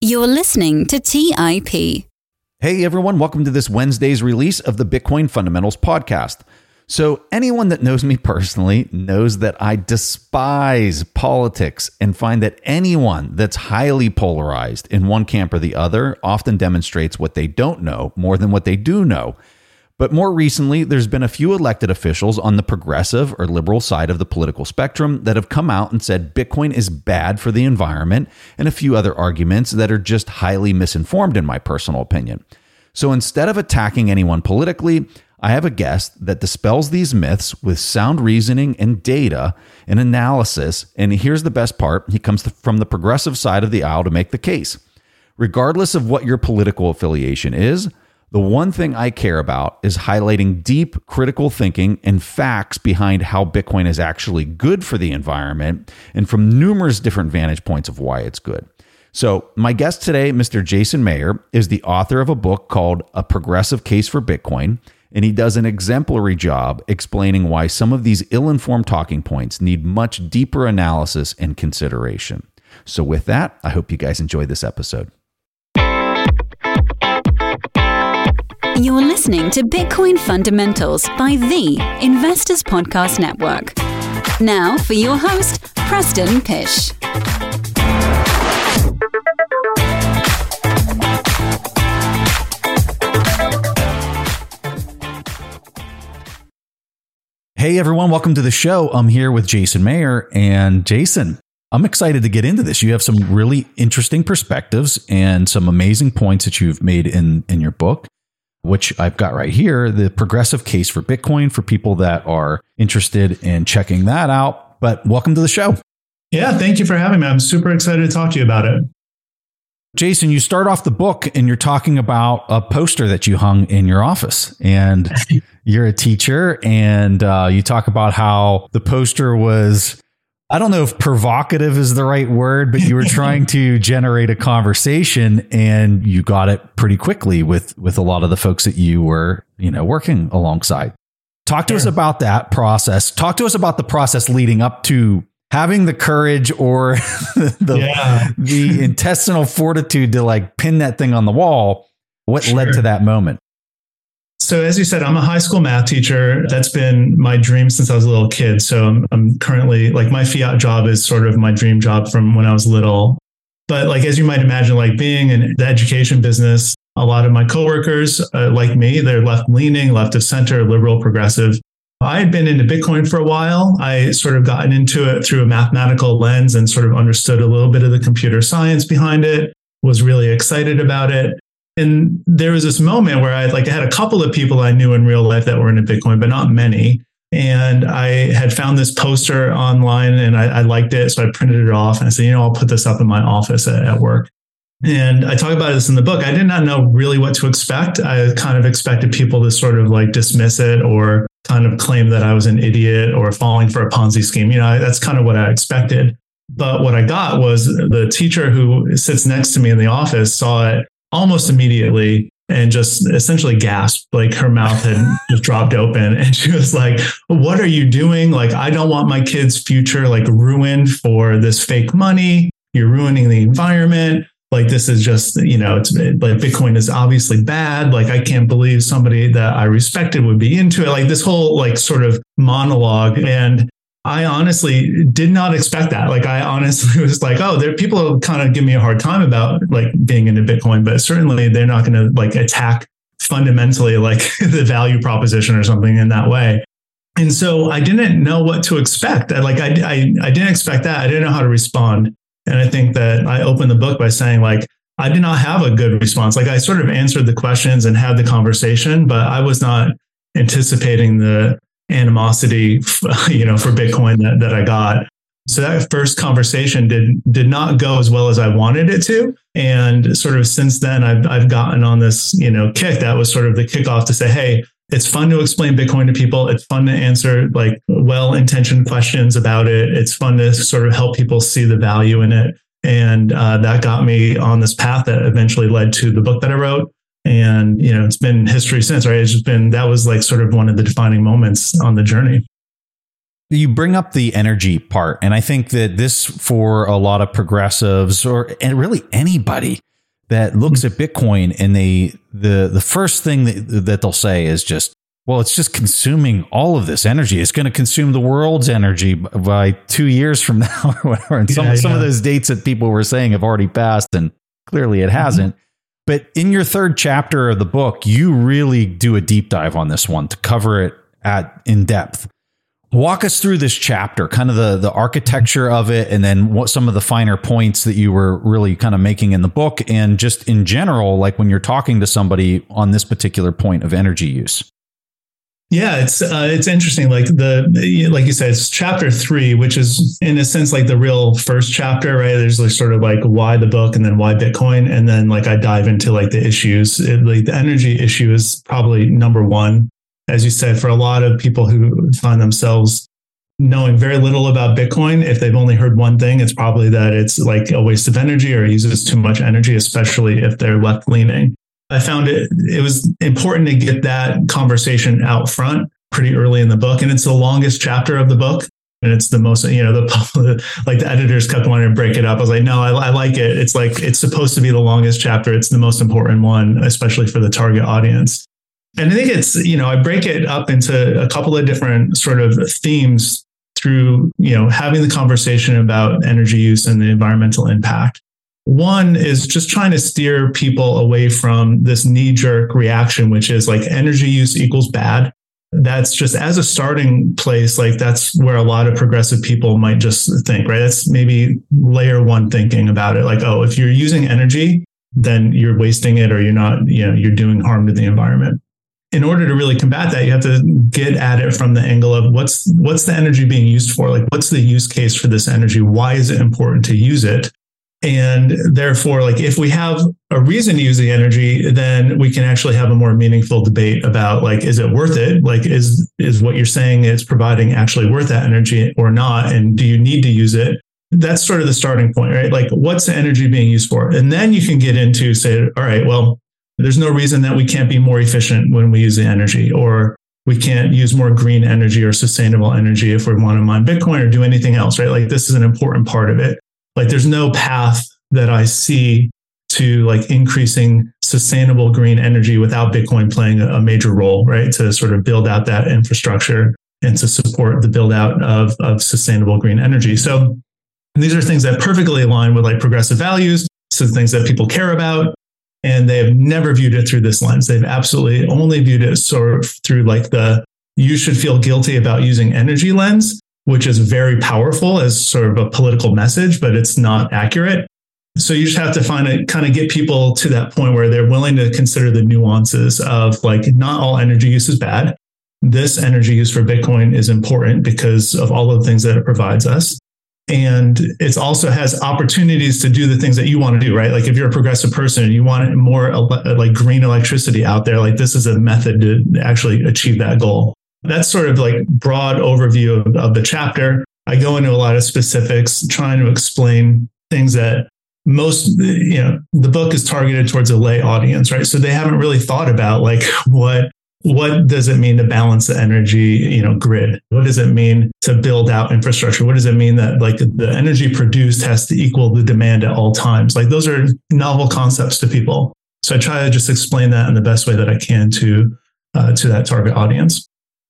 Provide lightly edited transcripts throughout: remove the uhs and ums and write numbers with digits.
You're listening to TIP. Hey everyone, welcome to this Wednesday's release of the Bitcoin Fundamentals podcast. So anyone that knows me personally knows that I despise politics and find that anyone that's highly polarized in one camp or the other often demonstrates what they don't know more than what they do know. But more recently, there's been a few elected officials on the progressive or liberal side of the political spectrum that have come out and said Bitcoin is bad for the environment, and a few other arguments that are just highly misinformed in my personal opinion. So instead of attacking anyone politically, I have a guest that dispels these myths with sound reasoning and data and analysis. And here's the best part. He comes from the progressive side of the aisle to make the case. Regardless of what your political affiliation is, the one thing I care about is highlighting deep critical thinking and facts behind how Bitcoin is actually good for the environment and from numerous different vantage points of why it's good. So my guest today, Mr. Jason Mayer, is the author of a book called A Progressive Case for Bitcoin, and he does an exemplary job explaining why some of these ill-informed talking points need much deeper analysis and consideration. So with that, I hope you guys enjoy this episode. You're listening to Bitcoin Fundamentals by the Investors Podcast Network. Now for your host, Preston Pysh. Hey everyone, welcome to the show. I'm here with Jason Mayer, and Jason, I'm excited to get into this. You have some really interesting perspectives and some amazing points that you've made in your book, which I've got right here, The Progressive Case for Bitcoin, for people that are interested in checking that out. But welcome to the show. Yeah, thank you for having me. I'm super excited to talk to you about it. Jason, you start off the book and you're talking about a poster that you hung in your office, and you're a teacher, and you talk about how the poster was, I don't know if provocative is the right word, but you were trying to generate a conversation, and you got it pretty quickly with a lot of the folks that you were, working alongside. Talk to us about that process. Talk to us about the process leading up to having the courage or the intestinal fortitude to pin that thing on the wall. What led to that moment? So as you said, I'm a high school math teacher. That's been my dream since I was a little kid. So I'm currently, my fiat job is sort of my dream job from when I was little. But as you might imagine, being in the education business, a lot of my coworkers, like me, they're left-leaning, left of center, liberal, progressive. I had been into Bitcoin for a while. I sort of gotten into it through a mathematical lens and sort of understood a little bit of the computer science behind it, was really excited about it. And there was this moment where I had a couple of people I knew in real life that were into Bitcoin, but not many. And I had found this poster online and I liked it. So I printed it off and I said, I'll put this up in my office at work. And I talk about this in the book. I did not know really what to expect. I kind of expected people to sort of dismiss it or kind of claim that I was an idiot or falling for a Ponzi scheme. That's kind of what I expected. But what I got was the teacher who sits next to me in the office saw it almost immediately and just essentially gasped, her mouth had just dropped open. And she was like, what are you doing? I don't want my kid's future ruined for this fake money. You're ruining the environment. This is just, it's Bitcoin is obviously bad. I can't believe somebody that I respected would be into it. This whole sort of monologue. And I honestly did not expect that. I honestly was there are people who kind of give me a hard time about being into Bitcoin, but certainly they're not going to attack fundamentally the value proposition or something in that way. And so I didn't know what to expect. I didn't expect that. I didn't know how to respond. And I think that I opened the book by saying, I did not have a good response. I sort of answered the questions and had the conversation, but I was not anticipating the animosity, for Bitcoin that I got. So that first conversation did not go as well as I wanted it to. And sort of since then, I've gotten on this, kick that was sort of the kickoff to say, hey, it's fun to explain Bitcoin to people. It's fun to answer well-intentioned questions about it. It's fun to sort of help people see the value in it. And that got me on this path that eventually led to the book that I wrote. And, it's been history since, right? That was sort of one of the defining moments on the journey. You bring up the energy part. And I think that this, for a lot of progressives and really anybody that looks at Bitcoin and the first thing that they'll say is just, well, it's just consuming all of this energy. It's going to consume the world's energy by 2 years from now or whatever. And some of those dates that people were saying have already passed, and clearly it hasn't. But in your third chapter of the book, you really do a deep dive on this one to cover it in depth. Walk us through this chapter, kind of the architecture of it, and then what some of the finer points that you were really kind of making in the book, and just in general, like when you're talking to somebody on this particular point of energy use. Yeah, it's interesting. Like you said, it's chapter 3, which is in a sense like the real first chapter, right? There's like sort of like why the book and then why Bitcoin. And then like I dive into like the issues. Like the energy issue is probably number one. As you said, for a lot of people who find themselves knowing very little about Bitcoin, if they've only heard one thing, it's probably that it's like a waste of energy or uses too much energy, especially if they're left leaning. I found it was important to get that conversation out front pretty early in the book. And it's the longest chapter of the book. And it's the most, like the editors kept wanting to break it up. I was like, no, I like it. It's like, it's supposed to be the longest chapter. It's the most important one, especially for the target audience. And I think it's, I break it up into a couple of different sort of themes through, having the conversation about energy use and the environmental impact. One is just trying to steer people away from this knee-jerk reaction, which is like energy use equals bad. That's just as a starting place, like that's where a lot of progressive people might just think, right? That's maybe layer one thinking about it. Like, oh, if you're using energy, then you're wasting it or you're not, you're doing harm to the environment. In order to really combat that, you have to get at it from the angle of what's the energy being used for? Like, what's the use case for this energy? Why is it important to use it? And therefore, like if we have a reason to use the energy, then we can actually have a more meaningful debate about like, is it worth it? Like, is what you're saying it's providing actually worth that energy or not? And do you need to use it? That's sort of the starting point, right? Like, what's the energy being used for? And then you can get into say, all right, well, there's no reason that we can't be more efficient when we use the energy, or we can't use more green energy or sustainable energy if we want to mine Bitcoin or do anything else, right? Like this is an important part of it. Like there's no path that I see to like increasing sustainable green energy without Bitcoin playing a major role, right? To sort of build out that infrastructure and to support the build out of sustainable green energy. So these are things that perfectly align with like progressive values, so things that people care about. And they have never viewed it through this lens. They've absolutely only viewed it sort of through like you should feel guilty about using energy lens, which is very powerful as sort of a political message, but it's not accurate. So you just have to kind of get people to that point where they're willing to consider the nuances of like, not all energy use is bad. This energy use for Bitcoin is important because of all of the things that it provides us. And it also has opportunities to do the things that you want to do, right? Like if you're a progressive person and you want more like green electricity out there, like this is a method to actually achieve that goal. That's sort of like broad overview of the chapter. I go into a lot of specifics, trying to explain things that the book is targeted towards a lay audience, right? So they haven't really thought about like what does it mean to balance the energy, grid? What does it mean to build out infrastructure? What does it mean that like the energy produced has to equal the demand at all times? Like those are novel concepts to people. So I try to just explain that in the best way that I can to that target audience.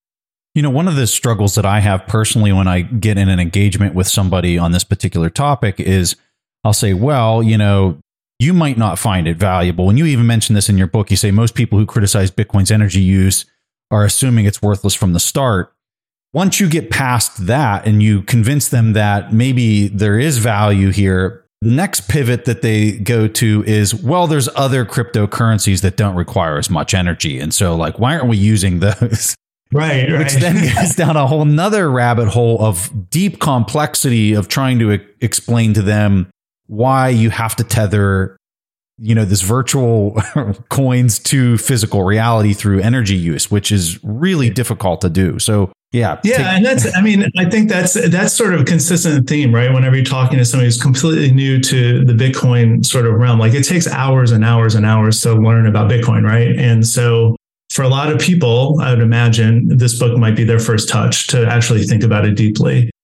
One of the struggles that I have personally when I get in an engagement with somebody on this particular topic is I'll say, well, you might not find it valuable. And you even mentioned this in your book. You say most people who criticize Bitcoin's energy use are assuming it's worthless from the start. Once you get past that and you convince them that maybe there is value here, the next pivot that they go to is, well, there's other cryptocurrencies that don't require as much energy. And so like, why aren't we using those? Right. Which then goes down a whole nother rabbit hole of deep complexity of trying to explain to them why you have to tether, this virtual coins to physical reality through energy use, which is really difficult to do. So yeah. And I think that's sort of a consistent theme, right? Whenever you're talking to somebody who's completely new to the Bitcoin sort of realm, like it takes hours and hours and hours to learn about Bitcoin, right? And so for a lot of people, I would imagine this book might be their first touch to actually think about it deeply.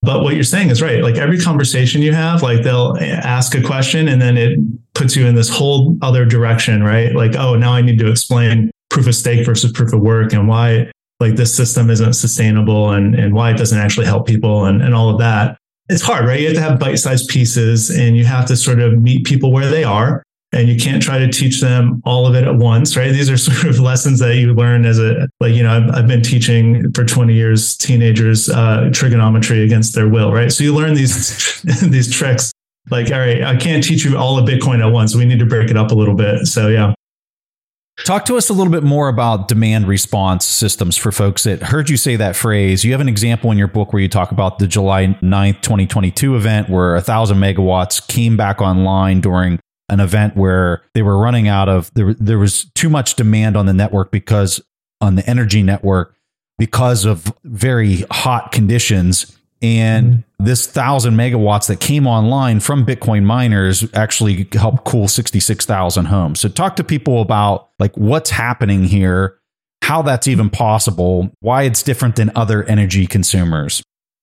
But what you're saying is right. Like every conversation you have, like they'll ask a question and then it puts you in this whole other direction, right? Like, oh, now I need to explain proof of stake versus proof of work and why like this system isn't sustainable and why it doesn't actually help people and all of that. It's hard, right? You have to have bite-sized pieces and you have to sort of meet people where they are. And you can't try to teach them all of it at once, right? These are sort of lessons that you learn as I've been teaching for 20 years, teenagers, trigonometry against their will, right? So you learn these tricks like, all right, I can't teach you all of Bitcoin at once. We need to break it up a little bit. So yeah. Talk to us a little bit more about demand response systems for folks that heard you say that phrase. You have an example in your book where you talk about the July 9th, 2022 event where 1,000 megawatts came back online during an event where they were running out of, there was too much demand on the network on the energy network because of very hot conditions. And this 1,000 megawatts that came online from Bitcoin miners actually helped cool 66,000 homes. So talk to people about like what's happening here, how that's even possible, why it's different than other energy consumers.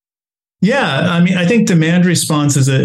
Yeah, I mean, I think demand response is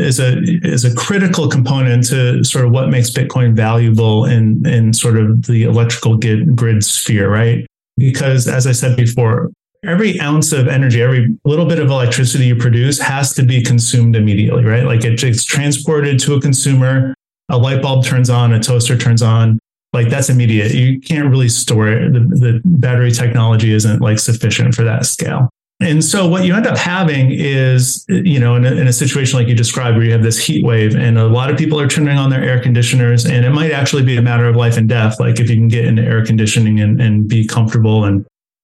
a critical component to sort of what makes Bitcoin valuable in sort of the electrical grid sphere, right? Because as I said before, every ounce of energy, every little bit of electricity you produce has to be consumed immediately, right? Like it's transported to a consumer, a light bulb turns on, a toaster turns on, like that's immediate. You can't really store it. The battery technology isn't like sufficient for that scale. And so what you end up having is, in a situation like you described, where you have this heat wave and a lot of people are turning on their air conditioners, and it might actually be a matter of life and death. Like if you can get into air conditioning and be comfortable and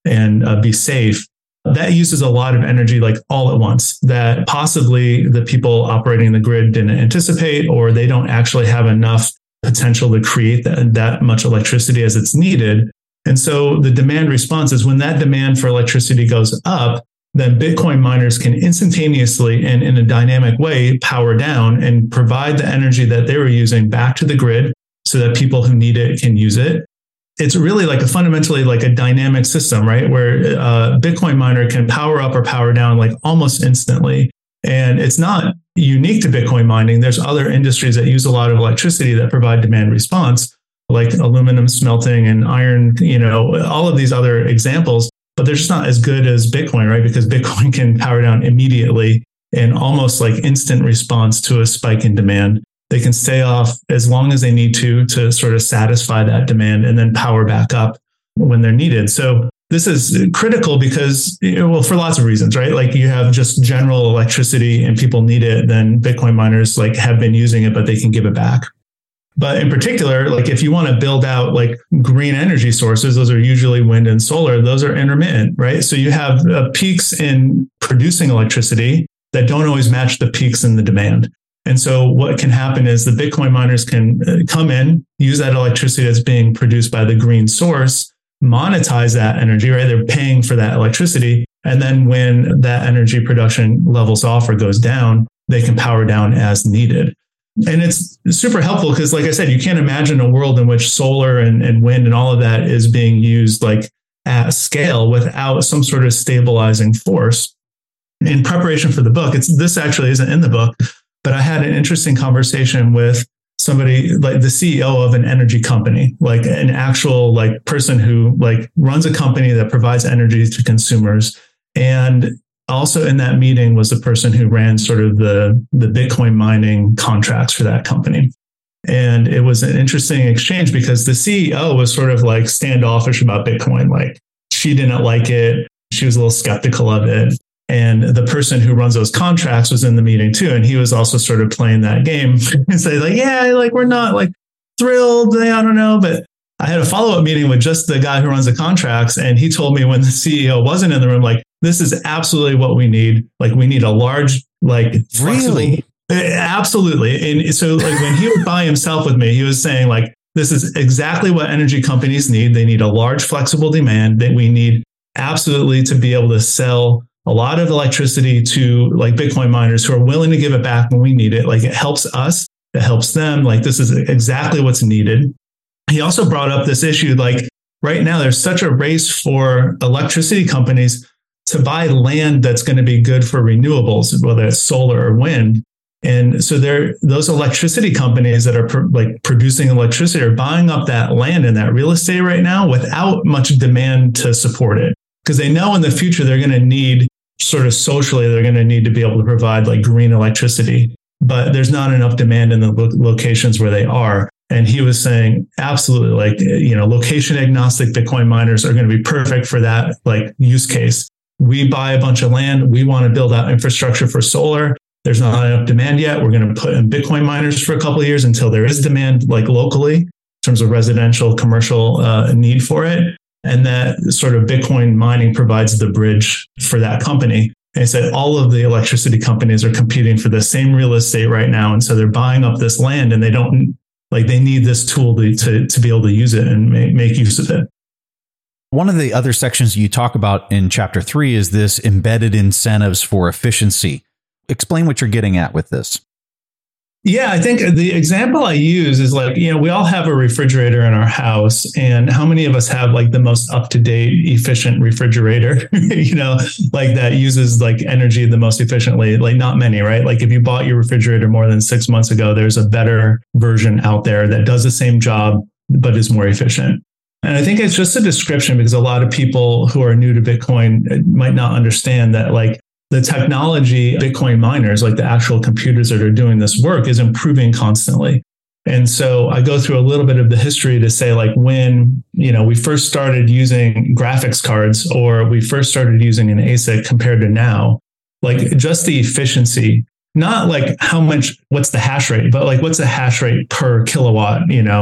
be safe, that uses a lot of energy like all at once that possibly the people operating the grid didn't anticipate, or they don't actually have enough potential to create that much electricity as it's needed. And so the demand response is when that demand for electricity goes up, then Bitcoin miners can instantaneously and in a dynamic way power down and provide the energy that they were using back to the grid so that people who need it can use it. It's really like fundamentally like a dynamic system, right? Where a Bitcoin miner can power up or power down like almost instantly. And it's not unique to Bitcoin mining. There's other industries that use a lot of electricity that provide demand response, like aluminum smelting and iron, all of these other examples, but they're just not as good as Bitcoin, right? Because Bitcoin can power down immediately and almost like instant response to a spike in demand. They can stay off as long as they need to sort of satisfy that demand and then power back up when they're needed. So this is critical because, for lots of reasons, right? Like you have just general electricity and people need it, then Bitcoin miners like have been using it, but they can give it back. But in particular, like if you want to build out like green energy sources, those are usually wind and solar, those are intermittent, right? So you have peaks in producing electricity that don't always match the peaks in the demand. And so what can happen is the Bitcoin miners can come in, use that electricity that's being produced by the green source, monetize that energy, right? They're paying for that electricity. And then when that energy production levels off or goes down, they can power down as needed. And it's super helpful because, like I said, you can't imagine a world in which solar and wind and all of that is being used like at scale without some sort of stabilizing force. In preparation for the book, this actually isn't in the book, but I had an interesting conversation with somebody like the CEO of an energy company, like an actual like person who like runs a company that provides energy to consumers. And also in that meeting was the person who ran sort of the Bitcoin mining contracts for that company. And it was an interesting exchange because the CEO was sort of like standoffish about Bitcoin. Like she didn't like it. She was a little skeptical of it. And the person who runs those contracts was in the meeting too. And he was also sort of playing that game and say like, yeah, like we're not like thrilled. I don't know. But I had a follow-up meeting with just the guy who runs the contracts. And he told me when the CEO wasn't in the room, like, this is absolutely what we need. Like we need a large, like flexible. Really? Absolutely. And so like when he was by himself with me, he was saying like, this is exactly what energy companies need. They need a large flexible demand that we need absolutely to be able to sell a lot of electricity to like Bitcoin miners who are willing to give it back when we need it. Like it helps us, it helps them. Like this is exactly what's needed. He also brought up this issue, like right now there's such a race for electricity companies to buy land that's going to be good for renewables, whether it's solar or wind. And so those electricity companies that are producing electricity are buying up that land and that real estate right now without much demand to support it, because they know in the future they're going to need sort of socially, they're going to need to be able to provide like green electricity, but there's not enough demand in the locations where they are. And he was saying, absolutely, like, location agnostic Bitcoin miners are going to be perfect for that like use case. We buy a bunch of land. We want to build out infrastructure for solar. There's not enough demand yet. We're going to put in Bitcoin miners for a couple of years until there is demand, like locally, in terms of residential, commercial need for it. And that sort of Bitcoin mining provides the bridge for that company. And he said all of the electricity companies are competing for the same real estate right now. And so they're buying up this land and they need this tool to be able to use it and make use of it. One of the other sections you talk about in chapter 3 is this embedded incentives for efficiency. Explain what you're getting at with this. Yeah, I think the example I use is like, we all have a refrigerator in our house, and how many of us have like the most up-to-date, efficient refrigerator, like that uses like energy the most efficiently? Like not many, right? Like if you bought your refrigerator more than 6 months ago, there's a better version out there that does the same job, but is more efficient. And I think it's just a description because a lot of people who are new to Bitcoin might not understand that like the technology, Bitcoin miners, like the actual computers that are doing this work, is improving constantly. And so I go through a little bit of the history to say like when, we first started using graphics cards or we first started using an ASIC compared to now, like just the efficiency, not like what's the hash rate, but like what's the hash rate per kilowatt,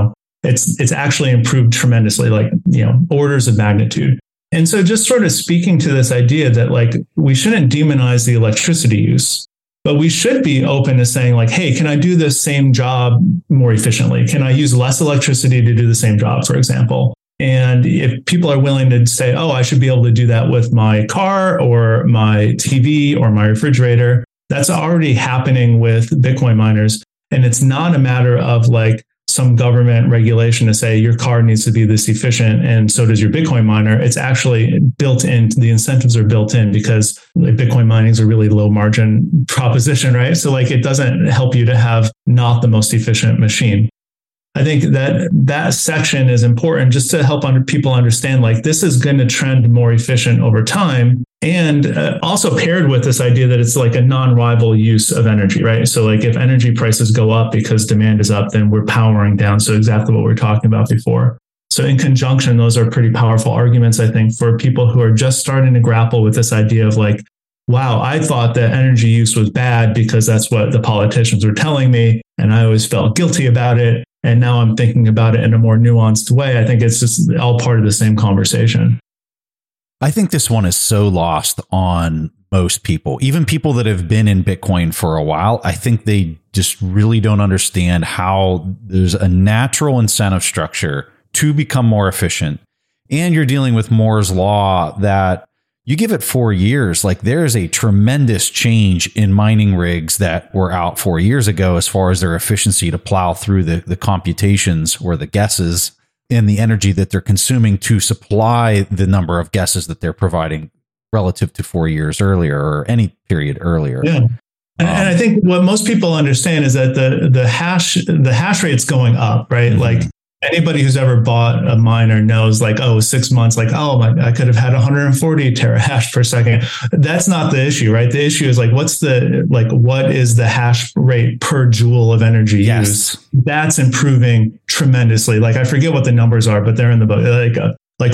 it's actually improved tremendously, like, orders of magnitude. And so just sort of speaking to this idea that like we shouldn't demonize the electricity use, but we should be open to saying like, hey, can I do this same job more efficiently? Can I use less electricity to do the same job, for example? And if people are willing to say, oh, I should be able to do that with my car or my TV or my refrigerator, that's already happening with Bitcoin miners. And it's not a matter of like some government regulation to say your car needs to be this efficient and so does your Bitcoin miner. It's actually built in. The incentives are built in because like Bitcoin mining is a really low margin proposition, right? So like it doesn't help you to have not the most efficient machine. I think that section is important just to help people understand like this is going to trend more efficient over time. And also paired with this idea that it's like a non-rival use of energy, right? So like if energy prices go up because demand is up, then we're powering down. So exactly what we were talking about before. So in conjunction, those are pretty powerful arguments, I think, for people who are just starting to grapple with this idea of like, wow, I thought that energy use was bad because that's what the politicians were telling me. And I always felt guilty about it. And now I'm thinking about it in a more nuanced way. I think it's just all part of the same conversation. I think this one is so lost on most people, even people that have been in Bitcoin for a while. I think they just really don't understand how there's a natural incentive structure to become more efficient. And you're dealing with Moore's law that you give it 4 years, like there's a tremendous change in mining rigs that were out 4 years ago as far as their efficiency to plow through the computations or the guesses and the energy that they're consuming to supply the number of guesses that they're providing relative to 4 years earlier or any period earlier. Yeah. And I think what most people understand is that the hash rate's going up, right? Mm-hmm. Like anybody who's ever bought a miner knows like, 6 months, like, I could have had 140 terahash per second. That's not the issue, right? The issue is like, what is the hash rate per joule of energy used? That's improving tremendously. Like, I forget what the numbers are, but they're in the book, like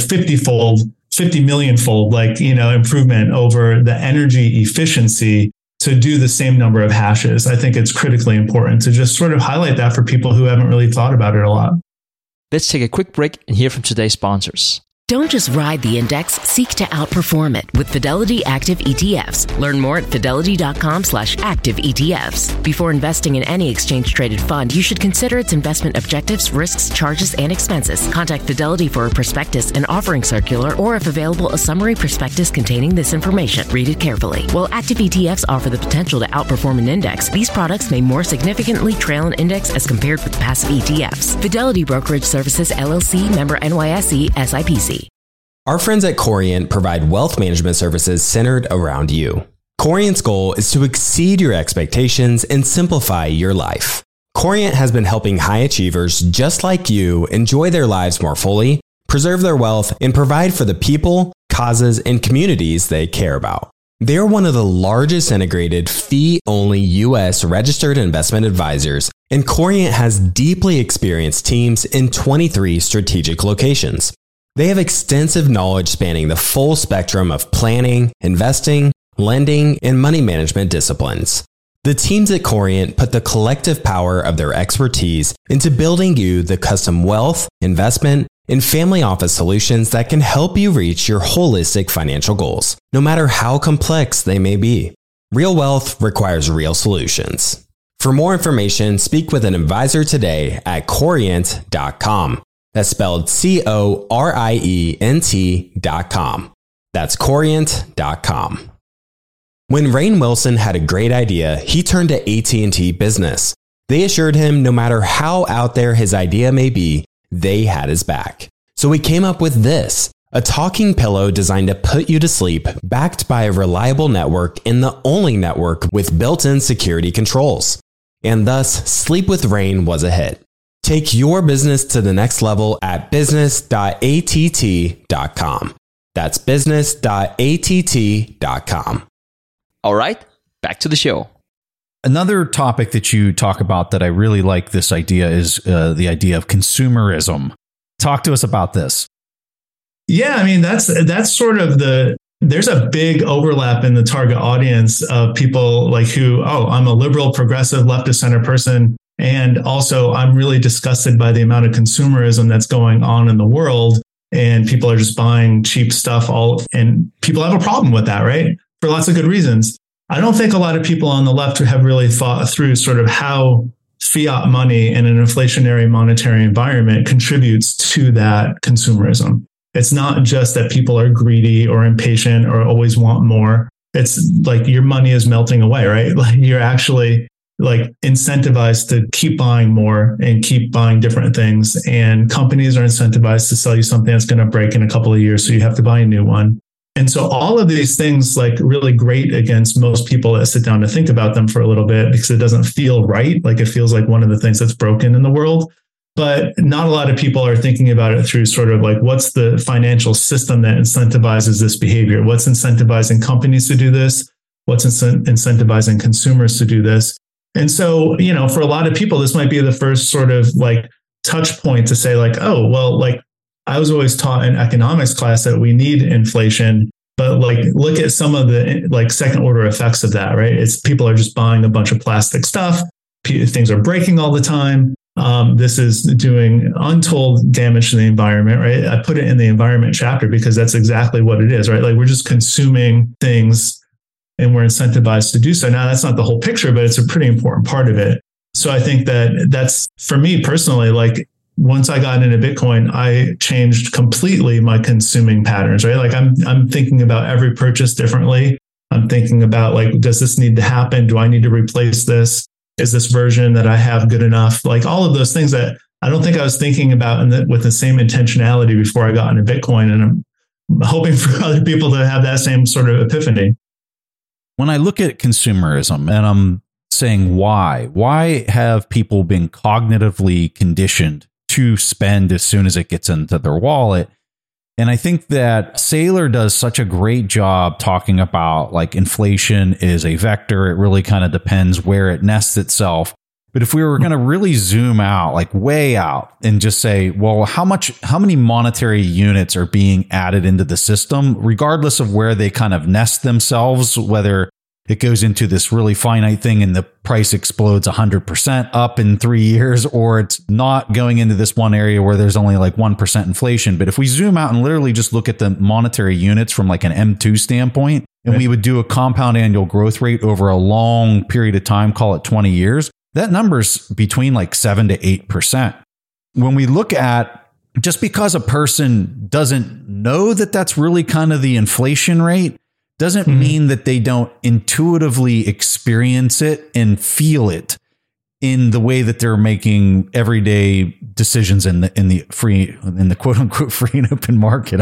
50 million fold, improvement over the energy efficiency to do the same number of hashes. I think it's critically important to just sort of highlight that for people who haven't really thought about it a lot. Let's take a quick break and hear from today's sponsors. Don't just ride the index, seek to outperform it with Fidelity Active ETFs. Learn more at fidelity.com/active ETFs. Before investing in any exchange-traded fund, you should consider its investment objectives, risks, charges, and expenses. Contact Fidelity for a prospectus, an offering circular, or if available, a summary prospectus containing this information. Read it carefully. While active ETFs offer the potential to outperform an index, these products may more significantly trail an index as compared with passive ETFs. Fidelity Brokerage Services, LLC, member NYSE, SIPC. Our friends at Corient provide wealth management services centered around you. Corient's goal is to exceed your expectations and simplify your life. Corient has been helping high achievers just like you enjoy their lives more fully, preserve their wealth, and provide for the people, causes, and communities they care about. They're one of the largest integrated fee-only U.S. registered investment advisors, and Corient has deeply experienced teams in 23 strategic locations. They have extensive knowledge spanning the full spectrum of planning, investing, lending, and money management disciplines. The teams at Corient put the collective power of their expertise into building you the custom wealth, investment, and family office solutions that can help you reach your holistic financial goals, no matter how complex they may be. Real wealth requires real solutions. For more information, speak with an advisor today at Corient.com. That's spelled Corient.com. That's Corient.com. When Rainn Wilson had a great idea, he turned to AT&T Business. They assured him no matter how out there his idea may be, they had his back. So he came up with this, a talking pillow designed to put you to sleep, backed by a reliable network and the only network with built-in security controls. And thus, Sleep with Rainn was a hit. Take your business to the next level at business.att.com. That's business.att.com. All right, back to the show. Another topic that you talk about that I really like this idea is the idea of consumerism. Talk to us about this. Yeah, I mean, that's sort of there's a big overlap in the target audience of people like who, I'm a liberal, progressive, left of center person. And also I'm really disgusted by the amount of consumerism that's going on in the world. And people are just buying cheap stuff and people have a problem with that, right? For lots of good reasons. I don't think a lot of people on the left have really thought through sort of how fiat money in an inflationary monetary environment contributes to that consumerism. It's not just that people are greedy or impatient or always want more. It's like your money is melting away, right? Like you're actually like incentivized to keep buying more and keep buying different things. And companies are incentivized to sell you something that's going to break in a couple of years. So you have to buy a new one. And so all of these things like really great against most people that sit down to think about them for a little bit because it doesn't feel right. Like it feels like one of the things that's broken in the world. But not a lot of people are thinking about it through sort of like, what's the financial system that incentivizes this behavior? What's incentivizing companies to do this? What's incentivizing consumers to do this? And so, for a lot of people, this might be the first sort of like touch point to say like, oh, well, like I was always taught in economics class that we need inflation, but like look at some of the like second order effects of that, right? It's people are just buying a bunch of plastic stuff. Things are breaking all the time. This is doing untold damage to the environment, right? I put it in the environment chapter because that's exactly what it is, right? Like we're just consuming things and we're incentivized to do so. Now, that's not the whole picture, but it's a pretty important part of it. So I think that's for me personally, like once I got into Bitcoin, I changed completely my consuming patterns, right? Like I'm thinking about every purchase differently. I'm thinking about like, does this need to happen? Do I need to replace this? Is this version that I have good enough? Like all of those things that I don't think I was thinking about with the same intentionality before I got into Bitcoin. And I'm hoping for other people to have that same sort of epiphany. When I look at consumerism and I'm saying why have people been cognitively conditioned to spend as soon as it gets into their wallet? And I think that Saylor does such a great job talking about like inflation is a vector. It really kind of depends where it nests itself. But if we were going to really zoom out, like way out and just say, well, how many monetary units are being added into the system, regardless of where they kind of nest themselves, whether it goes into this really finite thing and the price explodes 100% up in 3 years, or it's not going into this one area where there's only like 1% inflation. But if we zoom out and literally just look at the monetary units from like an M2 standpoint, and we would do a compound annual growth rate over a long period of time, call it 20 years, that number's between like 7 to 8%. When we look at just because a person doesn't know that that's really kind of the inflation rate, doesn't mean that they don't intuitively experience it and feel it. in the way that they're making everyday decisions in the quote unquote free and open market.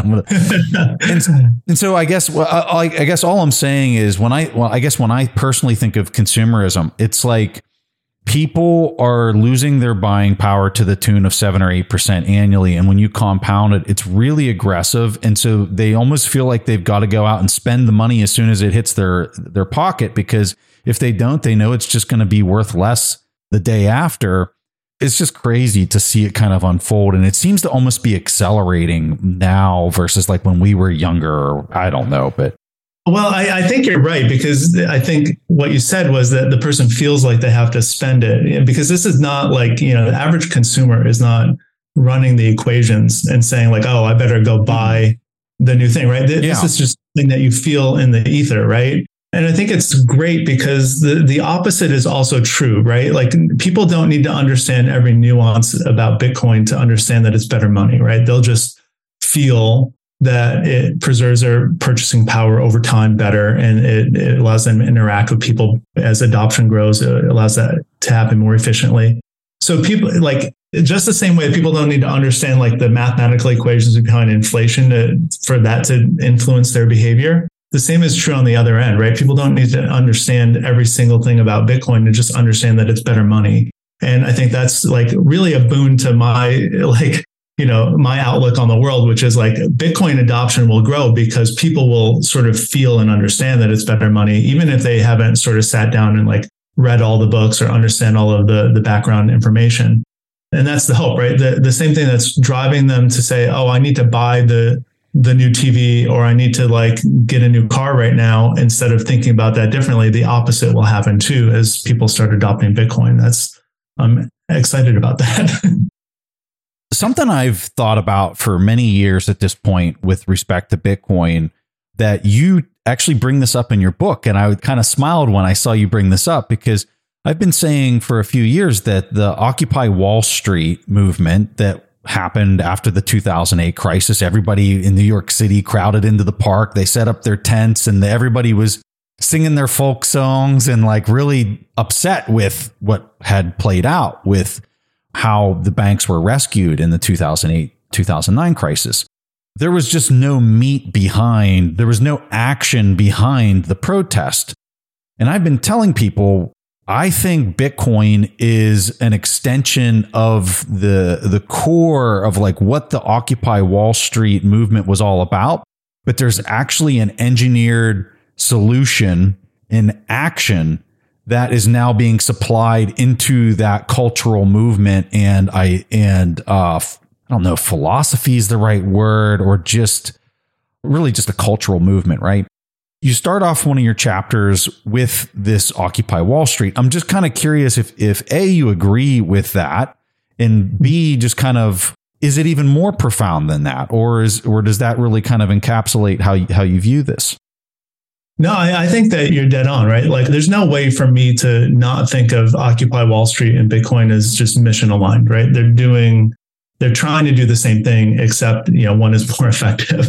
And so I guess all I'm saying is when I personally think of consumerism, it's like people are losing their buying power to the tune of 7 or 8% annually. And when you compound it, it's really aggressive. And so they almost feel like they've got to go out and spend the money as soon as it hits their pocket, because if they don't, they know it's just going to be worth less the day after. It's just crazy to see it kind of unfold. And it seems to almost be accelerating now versus like when we were younger, or I don't know, but. Well, I think you're right, because I think what you said was that the person feels like they have to spend it, because this is not like, the average consumer is not running the equations and saying like, oh, I better go buy the new thing, right? This is just something that you feel in the ether, right? And I think it's great because the opposite is also true, right? Like people don't need to understand every nuance about Bitcoin to understand that it's better money, right? They'll just feel that it preserves their purchasing power over time better, and it allows them to interact with people as adoption grows. It allows that to happen more efficiently. So people, like, just the same way people don't need to understand like the mathematical equations behind inflation for that to influence their behavior. The same is true on the other end, right? People don't need to understand every single thing about Bitcoin to just understand that it's better money. And I think that's like really a boon to my outlook on the world, which is like Bitcoin adoption will grow because people will sort of feel and understand that it's better money, even if they haven't sort of sat down and like read all the books or understand all of the background information. And that's the hope, right? The same thing that's driving them to say, oh, I need to buy the new TV, or I need to like get a new car right now, instead of thinking about that differently. The opposite will happen too as people start adopting Bitcoin. I'm excited about that. Something I've thought about for many years at this point with respect to Bitcoin, that you actually bring this up in your book. And I kind of smiled when I saw you bring this up, because I've been saying for a few years that the Occupy Wall Street movement that happened after the 2008 crisis, everybody in New York City crowded into the park. They set up their tents and everybody was singing their folk songs and like really upset with what had played out with how the banks were rescued in the 2008-2009 crisis. There was just no meat behind, there was no action behind the protest. And I've been telling people, I think Bitcoin is an extension of the core of like what the Occupy Wall Street movement was all about. But there's actually an engineered solution in action that is now being supplied into that cultural movement. And I don't know if philosophy is the right word, or just really just a cultural movement, right? You start off one of your chapters with this Occupy Wall Street. I'm just kind of curious if A, you agree with that, and B, just kind of, is it even more profound than that? Or does that really kind of encapsulate how you view this? No, I think that you're dead on, right? Like there's no way for me to not think of Occupy Wall Street and Bitcoin as just mission aligned, right? They're trying to do the same thing, except, one is more effective.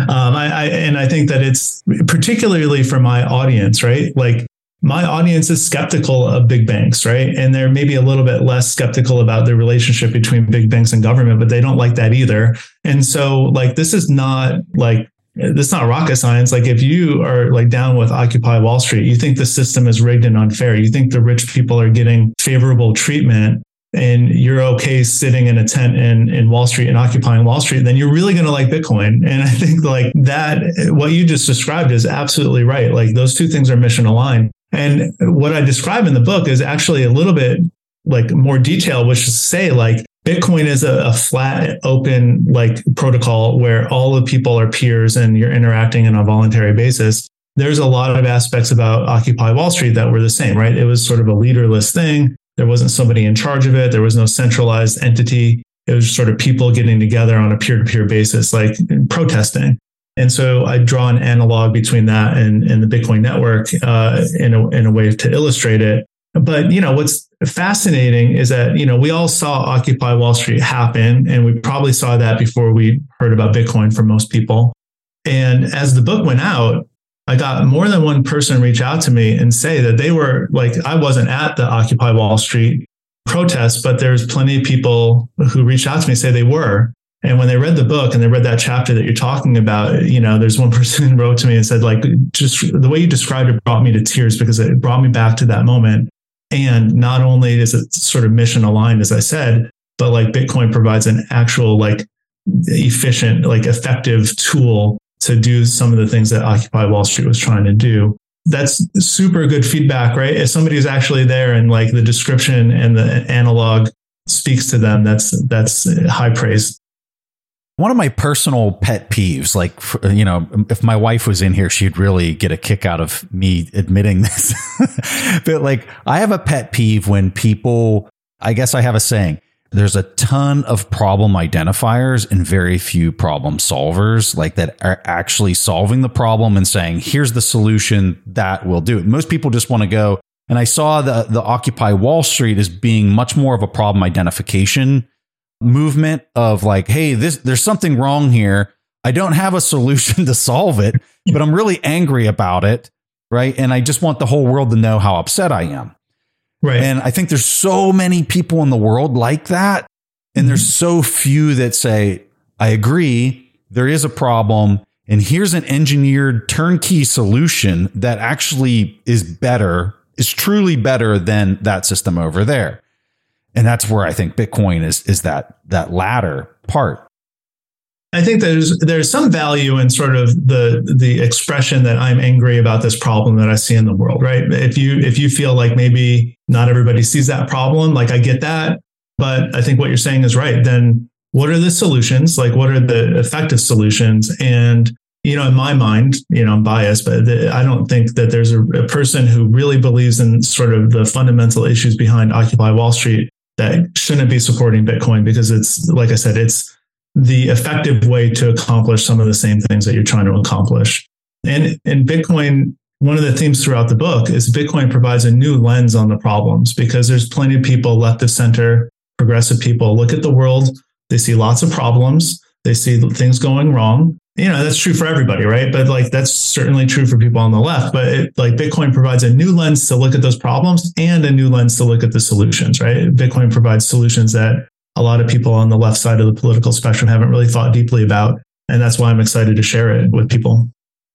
I think that it's particularly for my audience, right? Like my audience is skeptical of big banks, right? And they're maybe a little bit less skeptical about the relationship between big banks and government, but they don't like that either. And so like, this is not rocket science. Like if you are like down with Occupy Wall Street, you think the system is rigged and unfair, you think the rich people are getting favorable treatment, and you're okay sitting in a tent in Wall Street and occupying Wall Street, then you're really going to like Bitcoin. And I think like that, what you just described is absolutely right. Like those two things are mission aligned. And what I describe in the book is actually a little bit like more detail, which is to say like Bitcoin is a flat, open like protocol where all the people are peers and you're interacting on a voluntary basis. There's a lot of aspects about Occupy Wall Street that were the same, right? It was sort of a leaderless thing. There wasn't somebody in charge of it. There was no centralized entity. It was sort of people getting together on a peer-to-peer basis, like protesting. And so I draw an analog between that and the Bitcoin network in a way to illustrate it. But, what's fascinating is that, we all saw Occupy Wall Street happen, and we probably saw that before we heard about Bitcoin for most people. And as the book went out, I got more than one person reach out to me and say that they were like, I wasn't at the Occupy Wall Street protests, but there's plenty of people who reached out to me and say they were. And when they read the book and they read that chapter that you're talking about, there's one person who wrote to me and said, like, just the way you described it brought me to tears because it brought me back to that moment. And not only is it sort of mission aligned, as I said, but like Bitcoin provides an actual like efficient, like effective tool to do some of the things that Occupy Wall Street was trying to do. That's super good feedback, right? If somebody is actually there and like the description and the analog speaks to them, that's high praise. One of my personal pet peeves, like, if my wife was in here, she'd really get a kick out of me admitting this. But like, I have a pet peeve when people, I guess I have a saying, there's a ton of problem identifiers and very few problem solvers, like that are actually solving the problem and saying, here's the solution that will do it. Most people just want to go. And I saw the Occupy Wall Street as being much more of a problem identification movement of like, hey, there's something wrong here. I don't have a solution to solve it, but I'm really angry about it. Right. And I just want the whole world to know how upset I am. Right. And I think there's so many people in the world like that. And there's so few that say, I agree, there is a problem. And here's an engineered turnkey solution that actually is truly better than that system over there. And that's where I think Bitcoin is that latter part. I think there's some value in sort of the expression that I'm angry about this problem that I see in the world, right? If you feel like maybe not everybody sees that problem, like I get that, but I think what you're saying is right. Then what are the solutions? Like what are the effective solutions? And, in my mind, I'm biased, but I don't think that there's a person who really believes in sort of the fundamental issues behind Occupy Wall Street that shouldn't be supporting Bitcoin because it's, like I said, it's the effective way to accomplish some of the same things that you're trying to accomplish. And in Bitcoin, one of the themes throughout the book is Bitcoin provides a new lens on the problems because there's plenty of people, left of center, progressive people, look at the world. They see lots of problems. They see things going wrong. That's true for everybody, right? But like, that's certainly true for people on the left. But Bitcoin provides a new lens to look at those problems and a new lens to look at the solutions, right? Bitcoin provides solutions that a lot of people on the left side of the political spectrum haven't really thought deeply about. And that's why I'm excited to share it with people.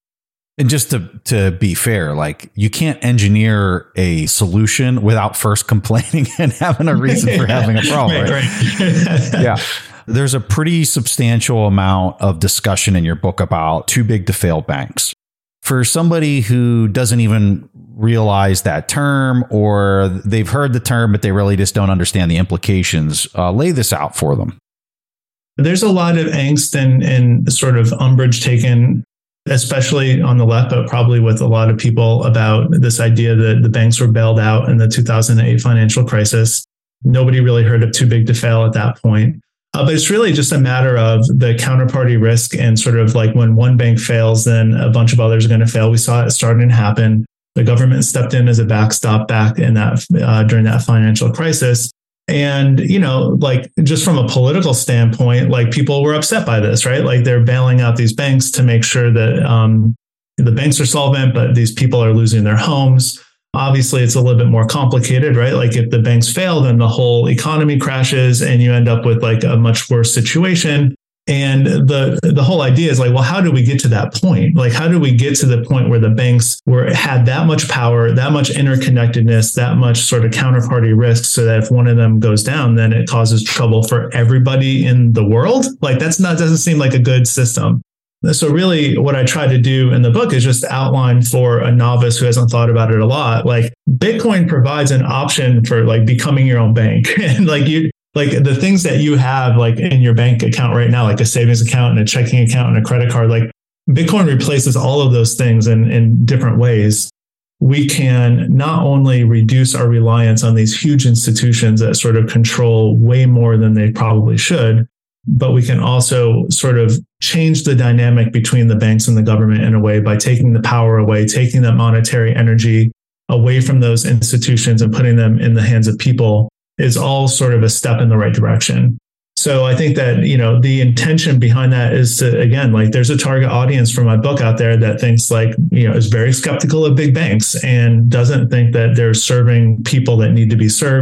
And just to be fair, like you can't engineer a solution without first complaining and having a reason for having a problem. Right? Yeah. There's a pretty substantial amount of discussion in your book about too big to fail banks. For somebody who doesn't even realize that term, or they've heard the term, but they really just don't understand the implications, lay this out for them. There's a lot of angst and sort of umbrage taken, especially on the left, but probably with a lot of people about this idea that the banks were bailed out in the 2008 financial crisis. Nobody really heard of too big to fail at that point. But it's really just a matter of the counterparty risk and sort of like when one bank fails, then a bunch of others are going to fail. We saw it starting to happen. The government stepped in as a backstop back in that during that financial crisis. And, like just from a political standpoint, like people were upset by this, right? Like they're bailing out these banks to make sure that the banks are solvent, but these people are losing their homes. Obviously, it's a little bit more complicated, right? Like if the banks fail, then the whole economy crashes and you end up with like a much worse situation. And the whole idea is like, well, how do we get to that point? Like, how do we get to the point where the banks had that much power, that much interconnectedness, that much sort of counterparty risk so that if one of them goes down, then it causes trouble for everybody in the world? Like doesn't seem like a good system. So really what I try to do in the book is just outline for a novice who hasn't thought about it a lot, like Bitcoin provides an option for like becoming your own bank. And like the things that you have like in your bank account right now, like a savings account and a checking account and a credit card, like Bitcoin replaces all of those things in different ways. We can not only reduce our reliance on these huge institutions that sort of control way more than they probably should, but we can also sort of change the dynamic between the banks and the government in a way by taking the power away, taking the monetary energy away from those institutions and putting them in the hands of people is all sort of a step in the right direction. So I think that, the intention behind that is to, again, like there's a target audience for my book out there that thinks like, is very skeptical of big banks and doesn't think that they're serving people that need to be served.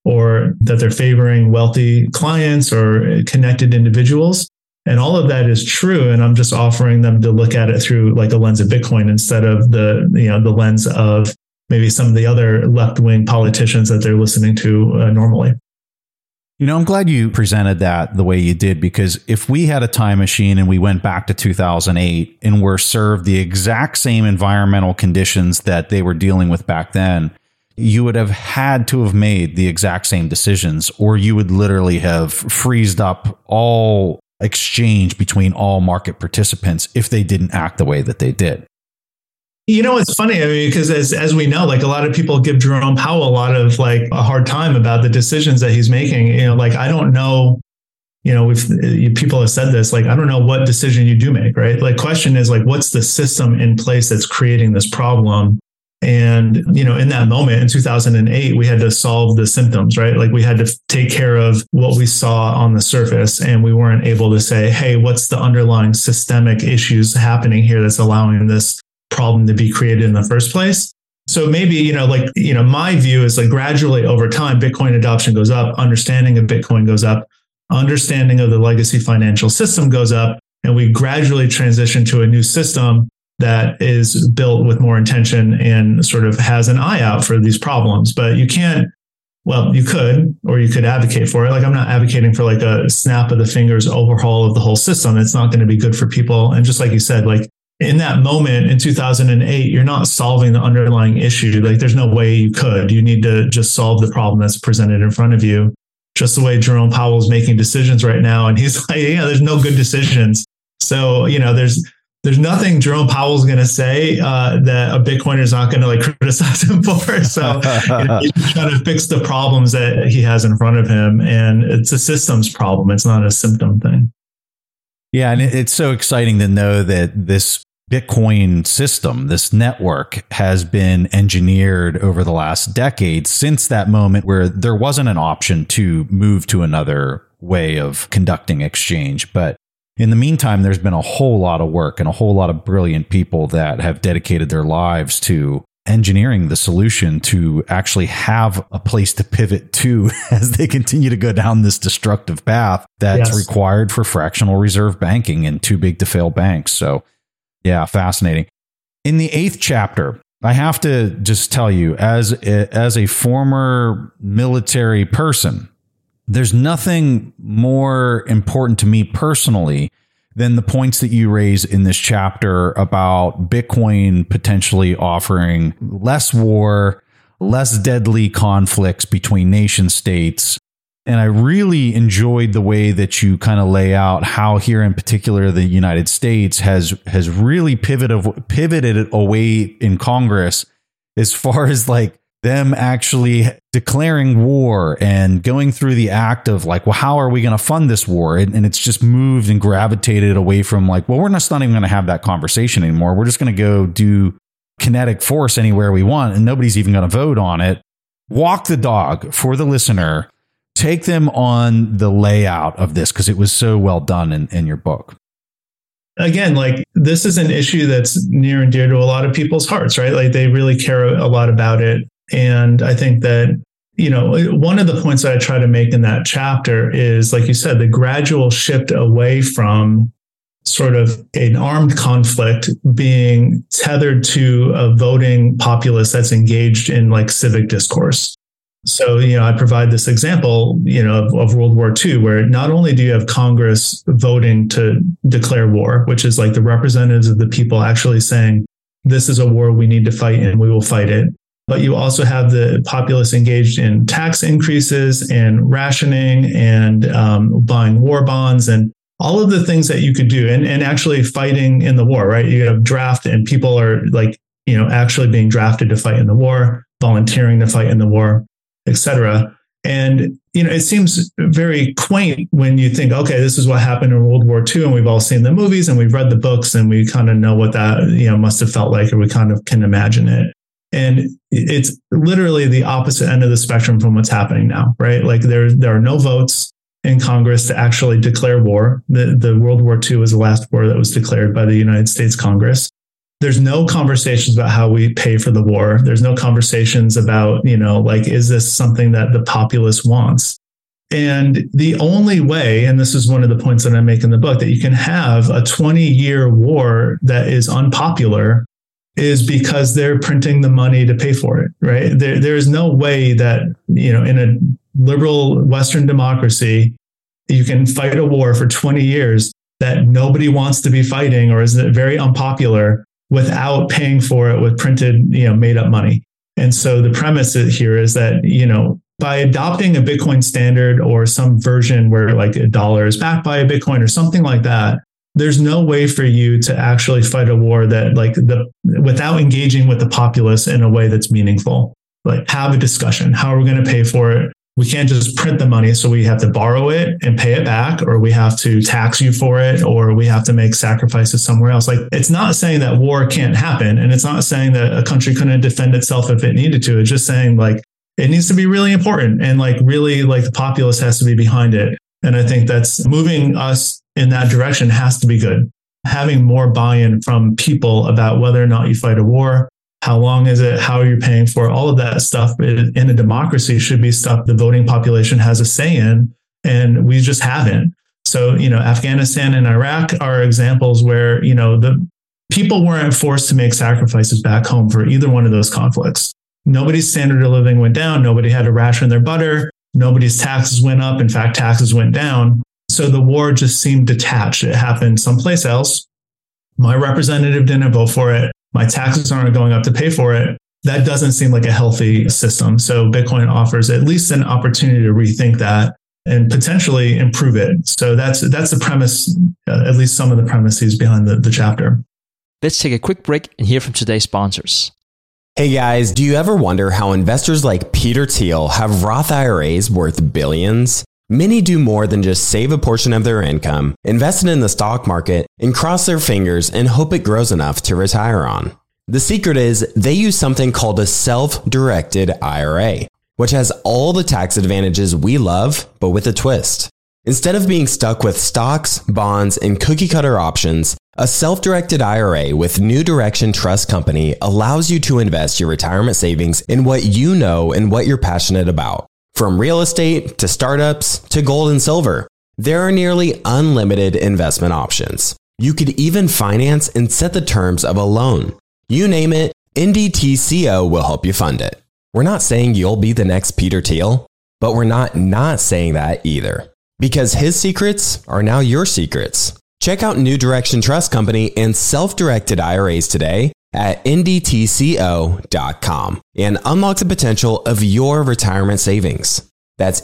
or that they're favoring wealthy clients or connected individuals. And all of that is true. And I'm just offering them to look at it through like a lens of Bitcoin instead of the lens of maybe some of the other left-wing politicians that they're listening to normally. I'm glad you presented that the way you did, because if we had a time machine and we went back to 2008 and were served the exact same environmental conditions that they were dealing with back then, you would have had to have made the exact same decisions, or you would literally have freezed up all exchange between all market participants if they didn't act the way that they did. It's funny, because as we know, like a lot of people give Jerome Powell a lot of like a hard time about the decisions that he's making. I don't know, people have said this, like, I don't know what decision you do make, right? Like, question is like, what's the system in place that's creating this problem? And, in that moment in 2008, we had to solve the symptoms, right? Like we had to take care of what we saw on the surface, and we weren't able to say, hey, what's the underlying systemic issues happening here that's allowing this problem to be created in the first place? So maybe, my view is like gradually over time, Bitcoin adoption goes up, understanding of Bitcoin goes up, understanding of the legacy financial system goes up, and we gradually transition to a new system that is built with more intention and sort of has an eye out for these problems. But you can't, you could, or you could advocate for it. Like, I'm not advocating for like a snap of the fingers overhaul of the whole system. It's not going to be good for people. And just like you said, like in that moment in 2008, you're not solving the underlying issue. Like there's no way you could. You need to just solve the problem that's presented in front of you. Just the way Jerome Powell is making decisions right now. And he's like, there's no good decisions. So, there's nothing Jerome Powell's going to say that a Bitcoiner is not going to like criticize him for. So he's trying to fix the problems that he has in front of him. And it's a systems problem. It's not a symptom thing. Yeah. And it's so exciting to know that this Bitcoin system, this network, has been engineered over the last decade, since that moment where there wasn't an option to move to another way of conducting exchange. But in the meantime, there's been a whole lot of work and a whole lot of brilliant people that have dedicated their lives to engineering the solution to actually have a place to pivot to as they continue to go down this destructive path that's required for fractional reserve banking and too big to fail banks. So, yeah, fascinating. In the 8th chapter, I have to just tell you, as a former military person, there's nothing more important to me personally than the points that you raise in this chapter about Bitcoin potentially offering less war, less deadly conflicts between nation states. And I really enjoyed the way that you kind of lay out how here in particular the United States has really pivoted away in Congress as far as like them actually declaring war and going through the act of like, well, how are we going to fund this war? And it's just moved and gravitated away from like, well, we're not even going to have that conversation anymore. We're just going to go do kinetic force anywhere we want, and nobody's even going to vote on it. Walk the dog for the listener. Take them on the layout of this, because it was so well done in your book. Again, like this is an issue that's near and dear to a lot of people's hearts, right? Like they really care a lot about it. And I think that, one of the points that I try to make in that chapter is, like you said, the gradual shift away from sort of an armed conflict being tethered to a voting populace that's engaged in like civic discourse. So, I provide this example, of World War II, where not only do you have Congress voting to declare war, which is like the representatives of the people actually saying, this is a war we need to fight and we will fight it. But you also have the populace engaged in tax increases and rationing and buying war bonds and all of the things that you could do and actually fighting in the war, right? You have draft and people are like, actually being drafted to fight in the war, volunteering to fight in the war, etc. And, it seems very quaint when you think, okay, this is what happened in World War II. And we've all seen the movies and we've read the books and we kind of know what that, must have felt like, or we kind of can imagine it. And it's literally the opposite end of the spectrum from what's happening now, right? Like there are no votes in Congress to actually declare war. The World War II was the last war that was declared by the United States Congress. There's no conversations about how we pay for the war. There's no conversations about, like, is this something that the populace wants? And the only way, and this is one of the points that I make in the book, that you can have a 20-year war that is unpopular is because they're printing the money to pay for it, right? There is no way that, in a liberal Western democracy, you can fight a war for 20 years that nobody wants to be fighting or is very unpopular without paying for it with printed, made up money. And so the premise here is that, by adopting a Bitcoin standard or some version where like $1 is backed by a Bitcoin or something like that, there's no way for you to actually fight a war that without engaging with the populace in a way that's meaningful. Like, have a discussion. How are we going to pay for it? We can't just print the money, so we have to borrow it and pay it back, or we have to tax you for it, or we have to make sacrifices somewhere else. Like, it's not saying that war can't happen, and it's not saying that a country couldn't defend itself if it needed to. It's just saying like it needs to be really important, and really the populace has to be behind it. And I think that's moving us in that direction has to be good. Having more buy-in from people about whether or not you fight a war, how long is it, how are you paying for it, all of that stuff in a democracy should be stuff the voting population has a say in, and we just haven't. So, Afghanistan and Iraq are examples where, the people weren't forced to make sacrifices back home for either one of those conflicts. Nobody's standard of living went down. Nobody had to ration their butter. Nobody's taxes went up. In fact, taxes went down. So the war just seemed detached. It happened someplace else. My representative didn't vote for it. My taxes aren't going up to pay for it. That doesn't seem like a healthy system. So Bitcoin offers at least an opportunity to rethink that and potentially improve it. So that's the premise, at least some of the premises behind the chapter. Let's take a quick break and hear from today's sponsors. Hey guys, do you ever wonder how investors like Peter Thiel have Roth IRAs worth billions? Many do more than just save a portion of their income, invest it in the stock market, and cross their fingers and hope it grows enough to retire on. The secret is they use something called a self-directed IRA, which has all the tax advantages we love, but with a twist. Instead of being stuck with stocks, bonds, and cookie-cutter options, a self-directed IRA with New Direction Trust Company allows you to invest your retirement savings in what you know and what you're passionate about. From real estate to startups to gold and silver, there are nearly unlimited investment options. You could even finance and set the terms of a loan. You name it, NDTCO will help you fund it. We're not saying you'll be the next Peter Thiel, but we're not saying that either. Because his secrets are now your secrets. Check out New Direction Trust Company and self-directed IRAs today at ndtco.com and unlock the potential of your retirement savings. That's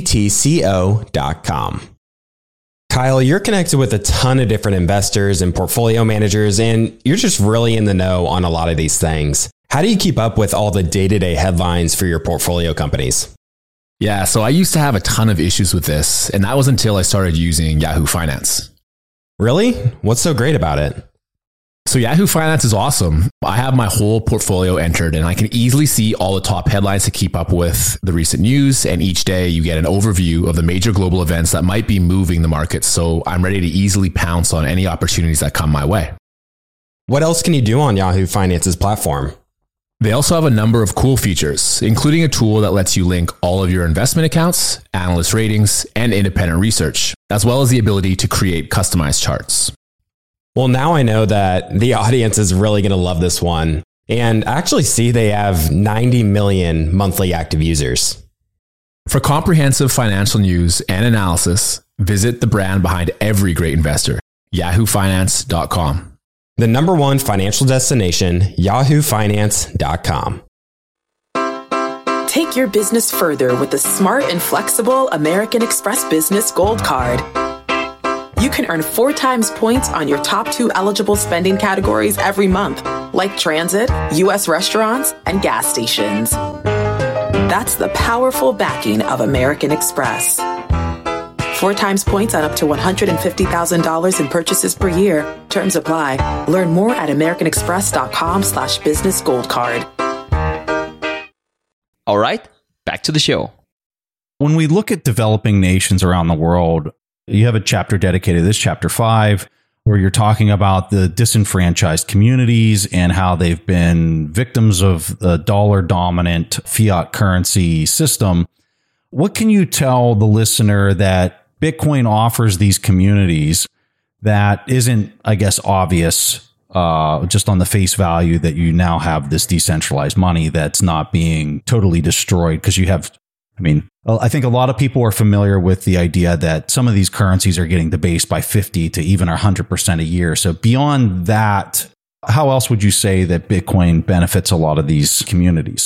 ndtco.com. Kyle, you're connected with a ton of different investors and portfolio managers, and you're just really in the know on a lot of these things. How do you keep up with all the day-to-day headlines for your portfolio companies? Yeah, so I used to have a ton of issues with this, and that was until I started using Yahoo Finance. Really? What's so great about it? So Yahoo Finance is awesome. I have my whole portfolio entered and I can easily see all the top headlines to keep up with the recent news. And each day you get an overview of the major global events that might be moving the market. So I'm ready to easily pounce on any opportunities that come my way. What else can you do on Yahoo Finance's platform? They also have a number of cool features, including a tool that lets you link all of your investment accounts, analyst ratings, and independent research, as well as the ability to create customized charts. Well, now I know that the audience is really going to love this one. And I actually see they have 90 million monthly active users. For comprehensive financial news and analysis, visit the brand behind every great investor, yahoofinance.com. The number one financial destination, yahoofinance.com. Take your business further with the smart and flexible American Express Business Gold Card. You can earn 4 times points on your top 2 eligible spending categories every month, like transit, U.S. restaurants, and gas stations. That's the powerful backing of American Express. 4 times points on up to $150,000 in purchases per year. Terms apply. Learn more at americanexpress.com/business gold card. All right, back to the show. When we look at developing nations around the world, you have a chapter dedicated to this, chapter 5, where you're talking about the disenfranchised communities and how they've been victims of the dollar dominant fiat currency system. What can you tell the listener that Bitcoin offers these communities that isn't, I guess, obvious just on the face value that you now have this decentralized money that's not being totally destroyed? Because you have, I think a lot of people are familiar with the idea that some of these currencies are getting debased by 50 to even 100% a year. So beyond that, how else would you say that Bitcoin benefits a lot of these communities?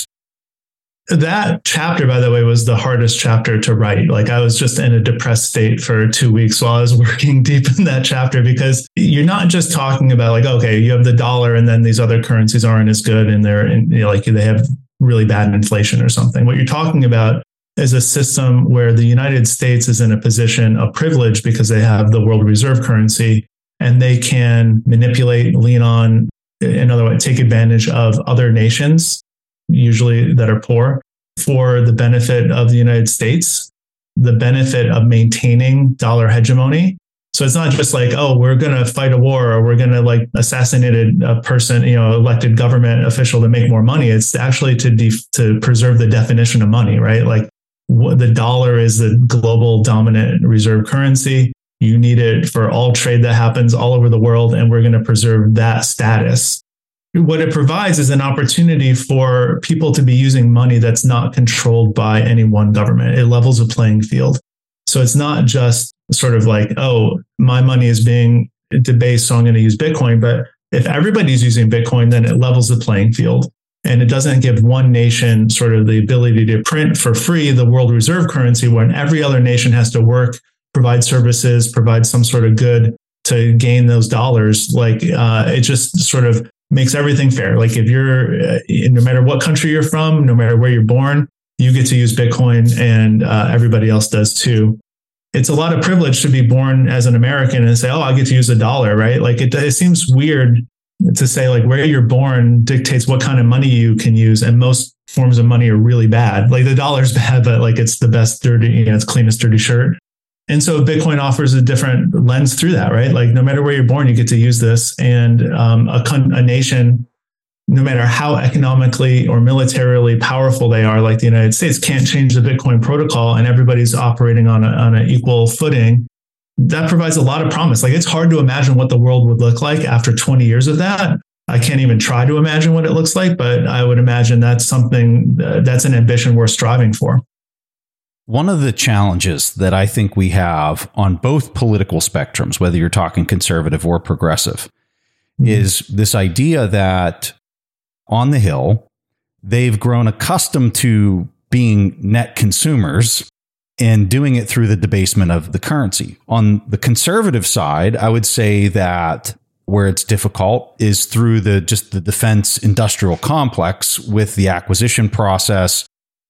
That chapter, by the way, was the hardest chapter to write. Like, I was just in a depressed state for 2 weeks while I was working deep in that chapter, because you're not just talking about like, okay, you have the dollar and then these other currencies aren't as good and they have really bad inflation or something. What you're talking about is a system where the United States is in a position of privilege because they have the world reserve currency and they can manipulate, lean on, in other words, take advantage of other nations, usually that are poor, for the benefit of the United States, the benefit of maintaining dollar hegemony. So it's not just like, oh, we're going to fight a war or we're going to like assassinate a person, elected government official to make more money. It's actually to preserve the definition of money, right? Like, the dollar is the global dominant reserve currency. You need it for all trade that happens all over the world, and we're going to preserve that status. What it provides is an opportunity for people to be using money that's not controlled by any one government. It levels a playing field. So it's not just sort of like, oh, my money is being debased, so I'm going to use Bitcoin. But if everybody's using Bitcoin, then it levels the playing field. And it doesn't give one nation sort of the ability to print for free the world reserve currency when every other nation has to work, provide services, provide some sort of good to gain those dollars. Like, it just sort of makes everything fair. Like, if you're, no matter what country you're from, no matter where you're born, you get to use Bitcoin, and everybody else does too. It's a lot of privilege to be born as an American and say, oh, I get to use a dollar, right? Like, it seems weird to say like where you're born dictates what kind of money you can use. And most forms of money are really bad. Like, the dollar's bad, but like it's the best dirty, it's cleanest dirty shirt. And so Bitcoin offers a different lens through that, right? Like, no matter where you're born, you get to use this. And a nation, no matter how economically or militarily powerful they are, like the United States, can't change the Bitcoin protocol, and everybody's operating on an equal footing. That provides a lot of promise. Like, it's hard to imagine what the world would look like after 20 years of that. I can't even try to imagine what it looks like, but I would imagine that's something, that's an ambition worth striving for. One of the challenges that I think we have on both political spectrums, whether you're talking conservative or progressive, is this idea that on the Hill, they've grown accustomed to being net consumers and doing it through the debasement of the currency. On the conservative side, I would say that where it's difficult is through the defense industrial complex, with the acquisition process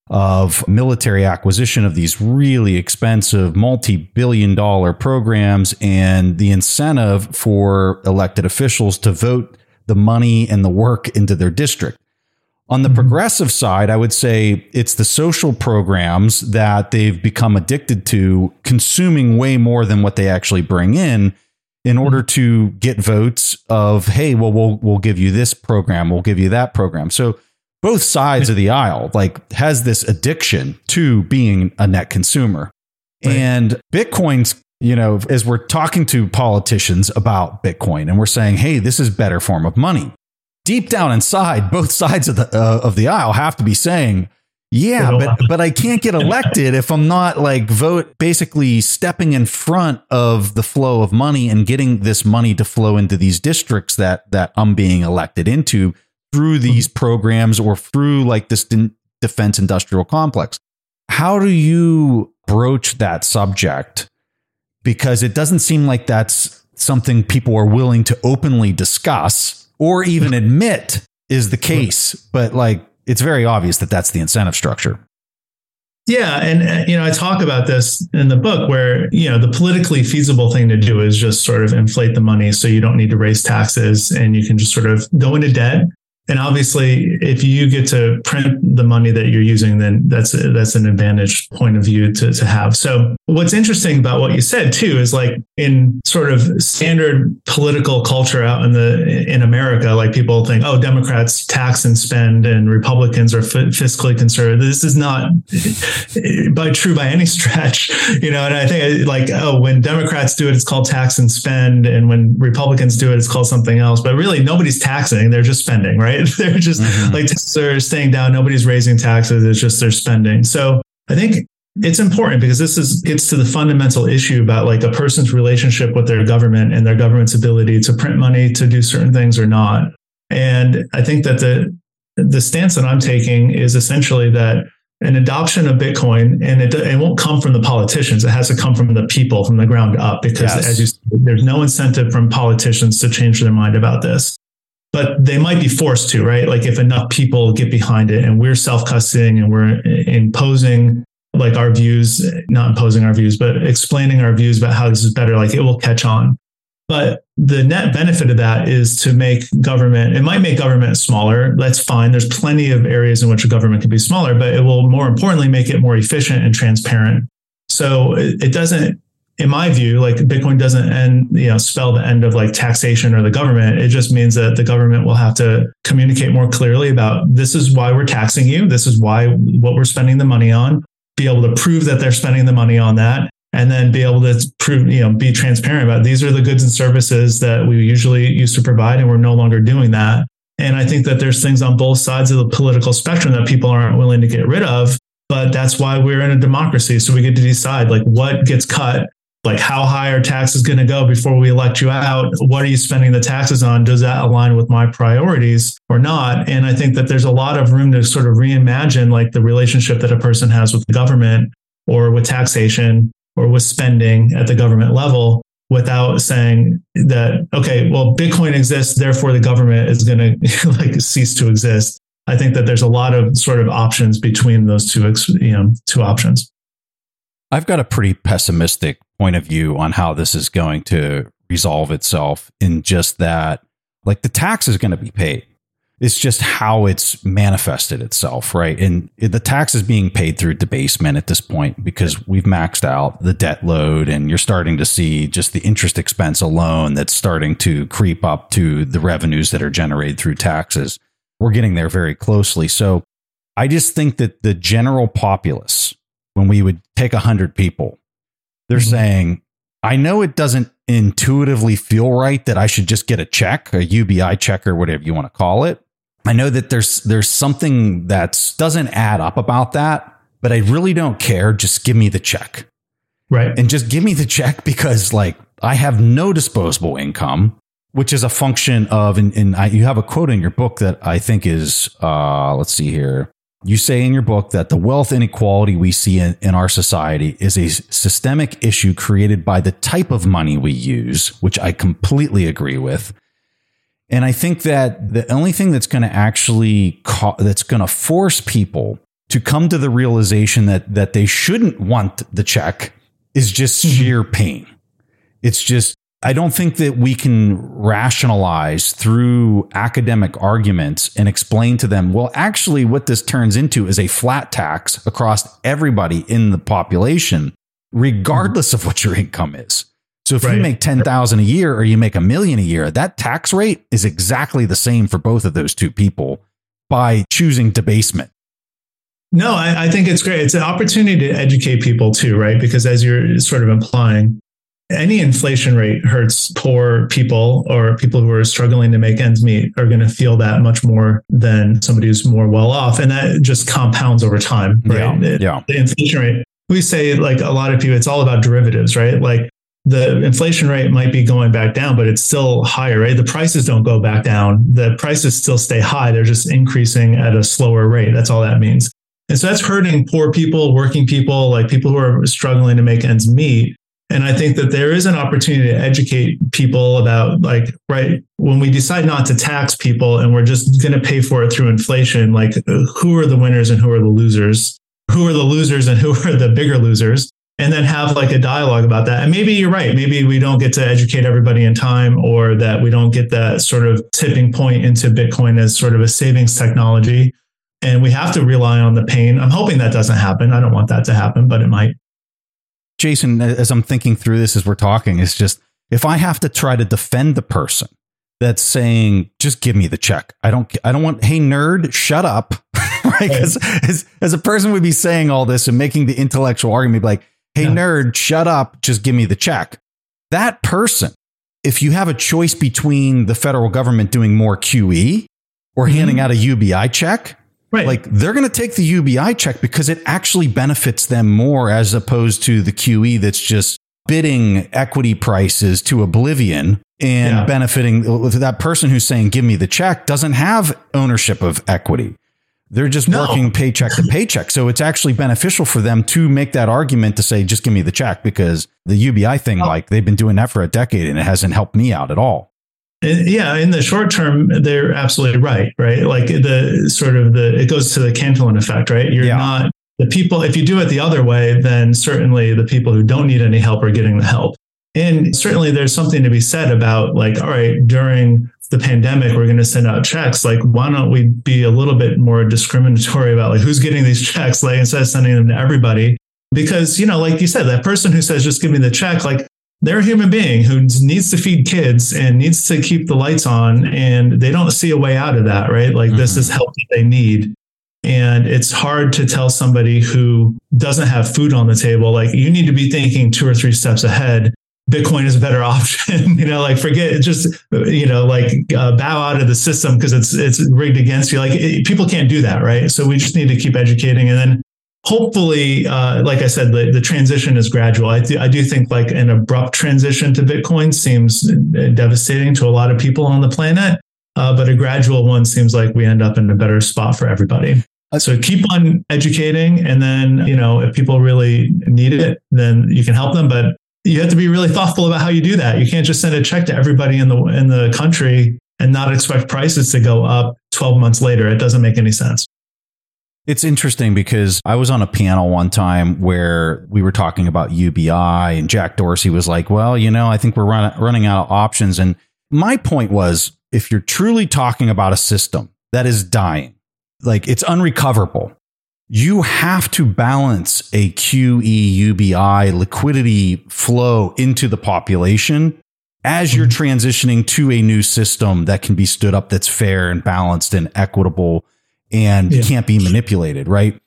of military acquisition of these really expensive multi-billion-dollar programs, and the incentive for elected officials to vote the money and the work into their district. On the progressive side, I would say it's the social programs that they've become addicted to, consuming way more than what they actually bring in order to get votes of, hey, well, we'll give you this program, we'll give you that program. So both sides of the aisle like has this addiction to being a net consumer. Right. And Bitcoin's, as we're talking to politicians about Bitcoin and we're saying, hey, this is a better form of money, deep down inside, both sides of the aisle have to be saying, yeah, but I can't get elected if I'm not basically stepping in front of the flow of money and getting this money to flow into these districts that I'm being elected into through these programs or through like this defense industrial complex. How do you broach that subject? Because it doesn't seem like that's something people are willing to openly discuss or even admit is the case, but it's very obvious that that's the incentive structure. Yeah. And, I talk about this in the book where, the politically feasible thing to do is just sort of inflate the money so you don't need to raise taxes and you can just sort of go into debt. And obviously, if you get to print the money that you're using, then that's an advantage point of view to have. So what's interesting about what you said too is like in sort of standard political culture out in America, like people think, oh, Democrats tax and spend and Republicans are fiscally conservative. This is not true by any stretch, and I think like, oh, when Democrats do it, it's called tax and spend. And when Republicans do it, it's called something else. But really nobody's taxing. They're just spending, right? They're just like they're staying down. Nobody's raising taxes. It's just they're spending. So I think it's important because this gets to the fundamental issue about like a person's relationship with their government and their government's ability to print money to do certain things or not. And I think that the stance that I'm taking is essentially that an adoption of Bitcoin, and it won't come from the politicians. It has to come from the people, from the ground up, because as you said, there's no incentive from politicians to change their mind about this. But they might be forced to, right? Like if enough people get behind it and we're self-custodying and we're imposing like our views, not imposing our views, but explaining our views about how this is better, like it will catch on. But the net benefit of that is to make government, it might make government smaller. That's fine. There's plenty of areas in which a government can be smaller, but it will more importantly make it more efficient and transparent. So it doesn't, in my view, like Bitcoin doesn't spell the end of like taxation or the government. It just means that the government will have to communicate more clearly about this is why we're taxing you. This is what we're spending the money on. Be able to prove that they're spending the money on that, and then be able to prove, be transparent about these are the goods and services that we usually used to provide, and we're no longer doing that. And I think that there's things on both sides of the political spectrum that people aren't willing to get rid of, but that's why we're in a democracy. So we get to decide like what gets cut, like how high are taxes going to go before we elect you out? What are you spending the taxes on? Does that align with my priorities or not? And I think that there's a lot of room to sort of reimagine like the relationship that a person has with the government or with taxation or with spending at the government level without saying that, okay, well, Bitcoin exists, therefore the government is going to like cease to exist. I think that there's a lot of sort of options between those two options. I've got a pretty pessimistic point of view on how this is going to resolve itself, in just that, like, the tax is going to be paid. It's just how it's manifested itself, right? And the tax is being paid through debasement at this point because we've maxed out the debt load, and you're starting to see just the interest expense alone that's starting to creep up to the revenues that are generated through taxes. We're getting there very closely. So I just think that the general populace, when we would take 100 people, they're saying, I know it doesn't intuitively feel right that I should just get a check, a UBI check or whatever you want to call it. I know that there's something that doesn't add up about that, but I really don't care. Just give me the check. Right. And just give me the check because, like, I have no disposable income, which is a function of, you have a quote in your book that I think is, let's see here. You say in your book that the wealth inequality we see in our society is a systemic issue created by the type of money we use, which I completely agree with. And I think that the only thing that's going to actually that's going to force people to come to the realization that they shouldn't want the check is just sheer pain. It's just, I don't think that we can rationalize through academic arguments and explain to them, well, actually what this turns into is a flat tax across everybody in the population, regardless of what your income is. So if you make $10,000 a year or you make $1 million a year, that tax rate is exactly the same for both of those two people by choosing debasement. No, I think it's great. It's an opportunity to educate people too, right? Because as you're sort of implying, any inflation rate hurts poor people or people who are struggling to make ends meet are going to feel that much more than somebody who's more well off. And that just compounds over time, right? Yeah. The inflation rate, we say, like a lot of people, it's all about derivatives, right? Like the inflation rate might be going back down, but it's still higher, right? The prices don't go back down. The prices still stay high. They're just increasing at a slower rate. That's all that means. And so that's hurting poor people, working people, like people who are struggling to make ends meet. And I think that there is an opportunity to educate people about, like, right, when we decide not to tax people and we're just going to pay for it through inflation, like who are the winners and who are the losers? Who are the losers and who are the bigger losers? And then have like a dialogue about that. And maybe you're right. Maybe we don't get to educate everybody in time, or that we don't get that sort of tipping point into Bitcoin as sort of a savings technology. And we have to rely on the pain. I'm hoping that doesn't happen. I don't want that to happen, but it might. Jason, as I'm thinking through this as we're talking, is just if I have to try to defend the person that's saying, just give me the check. I don't want, hey, nerd, shut up. Right? As a person would be saying all this and making the intellectual argument, like, hey, nerd, shut up. Just give me the check. That person, if you have a choice between the federal government doing more QE or handing out a UBI check, like they're going to take the UBI check because it actually benefits them more as opposed to the QE that's just bidding equity prices to oblivion and benefiting. That person who's saying, give me the check, doesn't have ownership of equity. They're just working paycheck to paycheck. So it's actually beneficial for them to make that argument to say, just give me the check, because the UBI thing, like they've been doing that for a decade and it hasn't helped me out at all. Yeah, in the short term, they're absolutely right? Like it goes to the Cantillon effect, right? You're not the people. If you do it the other way, then certainly the people who don't need any help are getting the help. And certainly there's something to be said about like, all right, during the pandemic, we're going to send out checks. Like, why don't we be a little bit more discriminatory about like who's getting these checks, like instead of sending them to everybody? Because, like you said, that person who says, just give me the check, like they're a human being who needs to feed kids and needs to keep the lights on, and they don't see a way out of that, right? Like this is help that they need. And it's hard to tell somebody who doesn't have food on the table, like you need to be thinking 2 or 3 steps ahead. Bitcoin is a better option, like forget, just, bow out of the system because it's rigged against you. Like people can't do that. Right. So we just need to keep educating. And then hopefully, like I said, the transition is gradual. I do think like an abrupt transition to Bitcoin seems devastating to a lot of people on the planet. But a gradual one seems like we end up in a better spot for everybody. So keep on educating. And then, if people really need it, then you can help them. But you have to be really thoughtful about how you do that. You can't just send a check to everybody in the country and not expect prices to go up 12 months later. It doesn't make any sense. It's interesting because I was on a panel one time where we were talking about UBI and Jack Dorsey was like, well, I think we're running out of options. And my point was, if you're truly talking about a system that is dying, like it's unrecoverable, you have to balance a QE UBI liquidity flow into the population as you're transitioning to a new system that can be stood up, that's fair and balanced and equitable and can't be manipulated, right?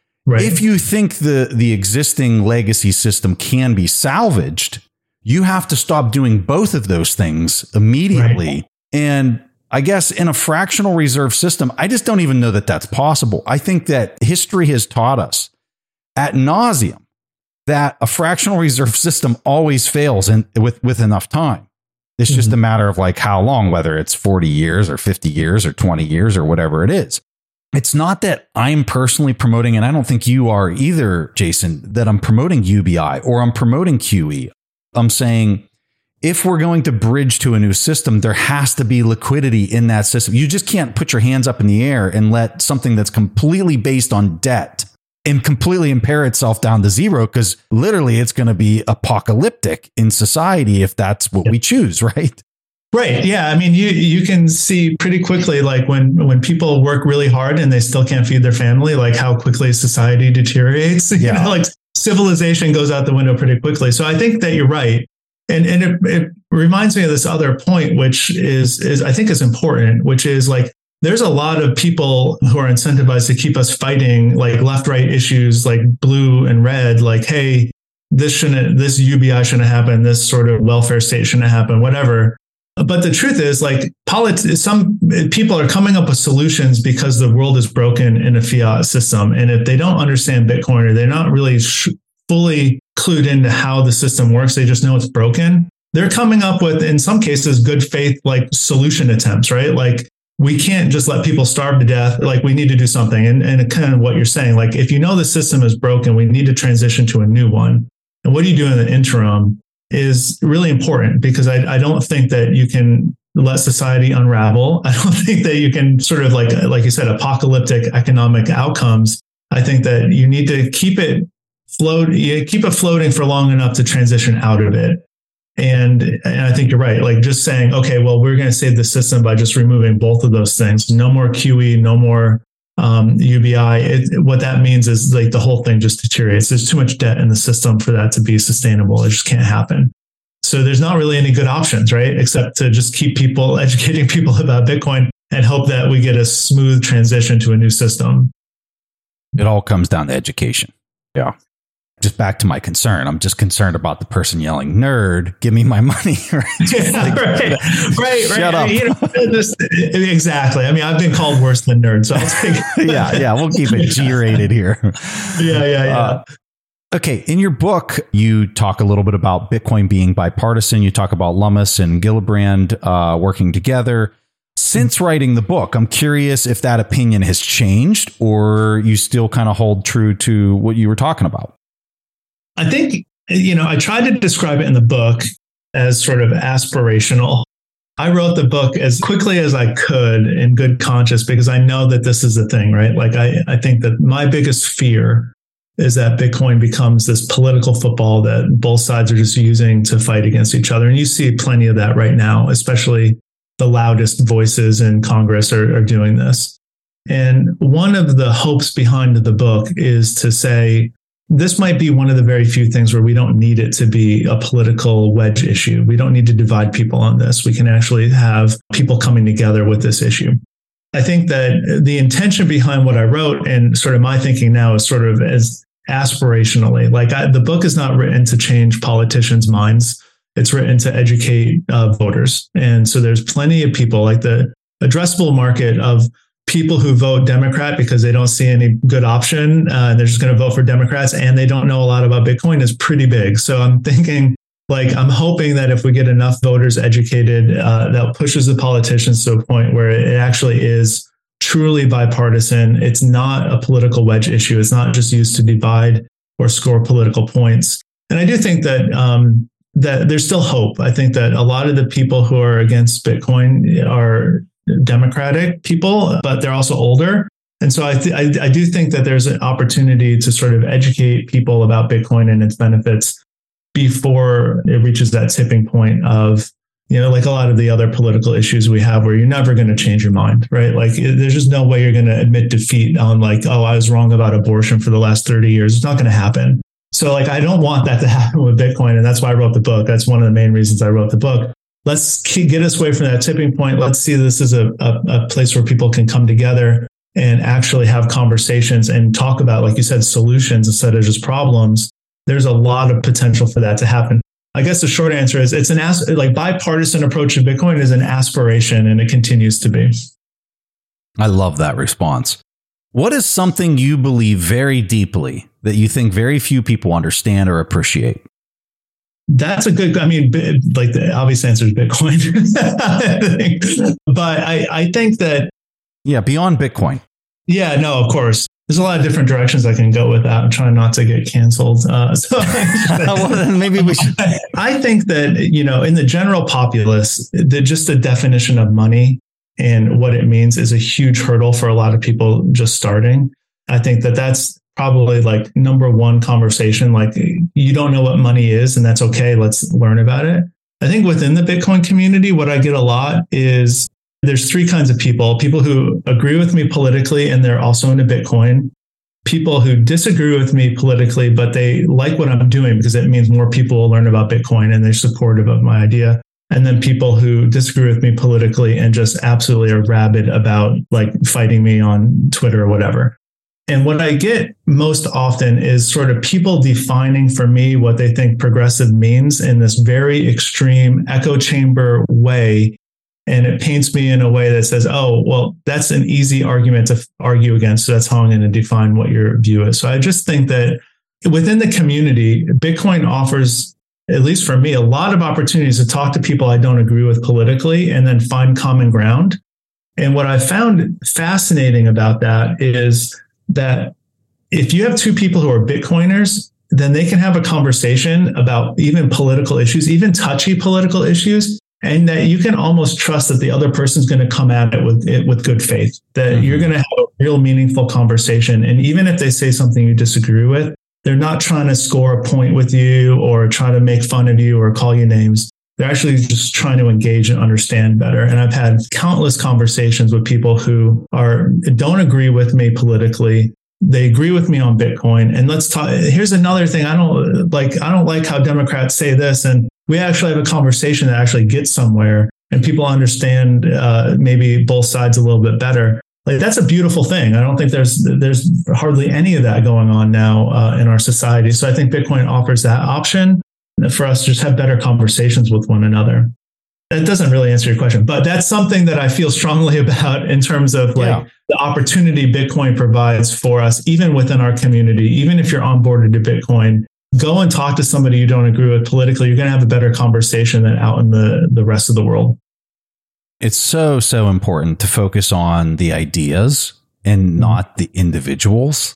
If you think the existing legacy system can be salvaged, you have to stop doing both of those things immediately. And I guess in a fractional reserve system, I just don't even know that that's possible. I think that history has taught us ad nauseum that a fractional reserve system always fails with enough time. It's just a matter of like how long, whether it's 40 years or 50 years or 20 years or whatever it is. It's not that I'm personally promoting, and I don't think you are either, Jason, that I'm promoting UBI or I'm promoting QE. I'm saying, if we're going to bridge to a new system, there has to be liquidity in that system. You just can't put your hands up in the air and let something that's completely based on debt and completely impair itself down to zero, because literally it's going to be apocalyptic in society if that's what we choose, right? Right. Yeah. I mean, you can see pretty quickly, like when people work really hard and they still can't feed their family, like how quickly society deteriorates. Like civilization goes out the window pretty quickly. So I think that you're right. And it reminds me of this other point, which is I think is important, which is like, there's a lot of people who are incentivized to keep us fighting like left-right issues, like blue and red, like, hey, this UBI shouldn't happen. This sort of welfare state shouldn't happen, whatever. But the truth is, like, some people are coming up with solutions because the world is broken in a fiat system. And if they don't understand Bitcoin, or they're not really fully clued into how the system works, they just know it's broken, they're coming up with, in some cases, good faith, like solution attempts, right? Like, we can't just let people starve to death. Like, we need to do something. And kind of what you're saying, like, if you know the system is broken, we need to transition to a new one. And what do you do in the interim is really important, because I don't think that you can let society unravel. I don't think that you can sort of like you said, apocalyptic economic outcomes. I think that you need to keep it floating for long enough to transition out of it. And I think you're right. Like, just saying, okay, well, we're going to save the system by just removing both of those things. No more QE, no more UBI. What that means is like the whole thing just deteriorates. There's too much debt in the system for that to be sustainable. It just can't happen. So there's not really any good options, right? Except to just keep educating people about Bitcoin and hope that we get a smooth transition to a new system. It all comes down to education. Yeah. Just back to my concern. I'm just concerned about the person yelling, "Nerd, give me my money." Right. Shut up. Exactly. I mean, I've been called worse than nerd, so I'll take it. Yeah. We'll keep it G-rated here. Yeah. Okay. In your book, you talk a little bit about Bitcoin being bipartisan. You talk about Lummis and Gillibrand working together. Since writing the book, I'm curious if that opinion has changed or you still kind of hold true to what you were talking about. I think, I tried to describe it in the book as sort of aspirational. I wrote the book as quickly as I could in good conscience because I know that this is the thing, right? Like I think that my biggest fear is that Bitcoin becomes this political football that both sides are just using to fight against each other. And you see plenty of that right now, especially the loudest voices in Congress are doing this. And one of the hopes behind the book is to say, this might be one of the very few things where we don't need it to be a political wedge issue. We don't need to divide people on this. We can actually have people coming together with this issue. I think that the intention behind what I wrote and sort of my thinking now is sort of as aspirationally, the book is not written to change politicians' minds. It's written to educate voters. And so there's plenty of people, like the addressable market of people who vote Democrat because they don't see any good option. They're just going to vote for Democrats and they don't know a lot about Bitcoin is pretty big. So I'm thinking, I'm hoping that if we get enough voters educated, that pushes the politicians to a point where it actually is truly bipartisan. It's not a political wedge issue. It's not just used to divide or score political points. And I do think that that there's still hope. I think that a lot of the people who are against Bitcoin are Democratic people, but they're also older. And so I do think that there's an opportunity to sort of educate people about Bitcoin and its benefits before it reaches that tipping point of, like a lot of the other political issues we have where you're never going to change your mind, right? There's just no way you're going to admit defeat on I was wrong about abortion for the last 30 years. It's not going to happen. So I don't want that to happen with Bitcoin. And that's why I wrote the book. That's one of the main reasons I wrote the book. Let's get us away from that tipping point. Let's see this as a place where people can come together and actually have conversations and talk about, like you said, solutions instead of just problems. There's a lot of potential for that to happen. I guess the short answer is it's bipartisan approach to Bitcoin is an aspiration and it continues to be. I love that response. What is something you believe very deeply that you think very few people understand or appreciate? That's a good, the obvious answer is Bitcoin. But I think that. Yeah, beyond Bitcoin. Yeah, no, of course. There's a lot of different directions I can go with that. I'm trying not to get canceled. Well, then maybe we should. I think that, in the general populace, just the definition of money and what it means is a huge hurdle for a lot of people just starting. I think that that's probably number one conversation. You don't know what money is, and that's okay. Let's learn about it. I think within the Bitcoin community, what I get a lot is there's three kinds of people who agree with me politically, and they're also into Bitcoin. People who disagree with me politically, but they like what I'm doing because it means more people will learn about Bitcoin and they're supportive of my idea. And then people who disagree with me politically and just absolutely are rabid about fighting me on Twitter or whatever. And what I get most often is sort of people defining for me what they think progressive means in this very extreme echo chamber way. And it paints me in a way that says, oh, well, that's an easy argument to argue against. So that's how I'm going to define what your view is. So I just think that within the community, Bitcoin offers, at least for me, a lot of opportunities to talk to people I don't agree with politically and then find common ground. And what I found fascinating about that is that if you have two people who are Bitcoiners, then they can have a conversation about even political issues, even touchy political issues, and that you can almost trust that the other person's going to come at it with good faith, that you're going to have a real meaningful conversation. And even if they say something you disagree with, they're not trying to score a point with you or try to make fun of you or call you names. They're actually just trying to engage and understand better. And I've had countless conversations with people who don't agree with me politically. They agree with me on Bitcoin. And let's talk. Here's another thing. I don't like how Democrats say this. And we actually have a conversation that actually gets somewhere and people understand maybe both sides a little bit better. Like, that's a beautiful thing. I don't think there's hardly any of that going on now in our society. So I think Bitcoin offers that option for us to just have better conversations with one another. That doesn't really answer your question, but that's something that I feel strongly about in terms of the opportunity Bitcoin provides for us, even within our community. Even if you're onboarded to Bitcoin, go and talk to somebody you don't agree with politically. You're going to have a better conversation than out in the rest of the world. It's so important to focus on the ideas and not the individuals,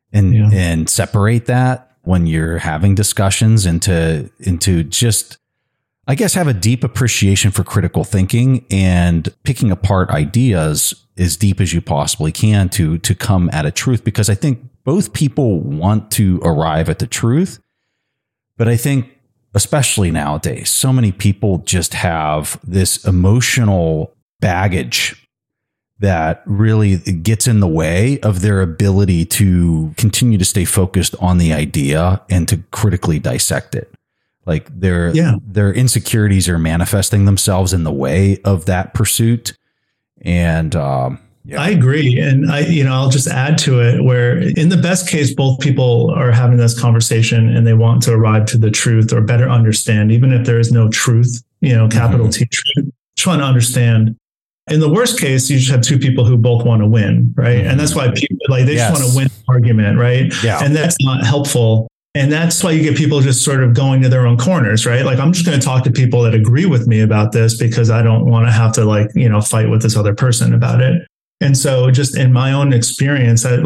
and separate that when you're having discussions into just, I guess, have a deep appreciation for critical thinking and picking apart ideas as deep as you possibly can to come at a truth, because I think both people want to arrive at the truth. But I think, especially nowadays, so many people just have this emotional baggage that really gets in the way of their ability to continue to stay focused on the idea and to critically dissect it. Like their insecurities are manifesting themselves in the way of that pursuit. And I agree. And I'll just add to it where in the best case, both people are having this conversation and they want to arrive to the truth or better understand, even if there is no truth, capital T truth, trying to understand. In the worst case, you just have two people who both want to win, right? And that's why people they just want to win the argument, right? Yeah. And that's not helpful. And that's why you get people just sort of going to their own corners, right? Like, I'm just going to talk to people that agree with me about this because I don't want to have to fight with this other person about it. And so just in my own experience, I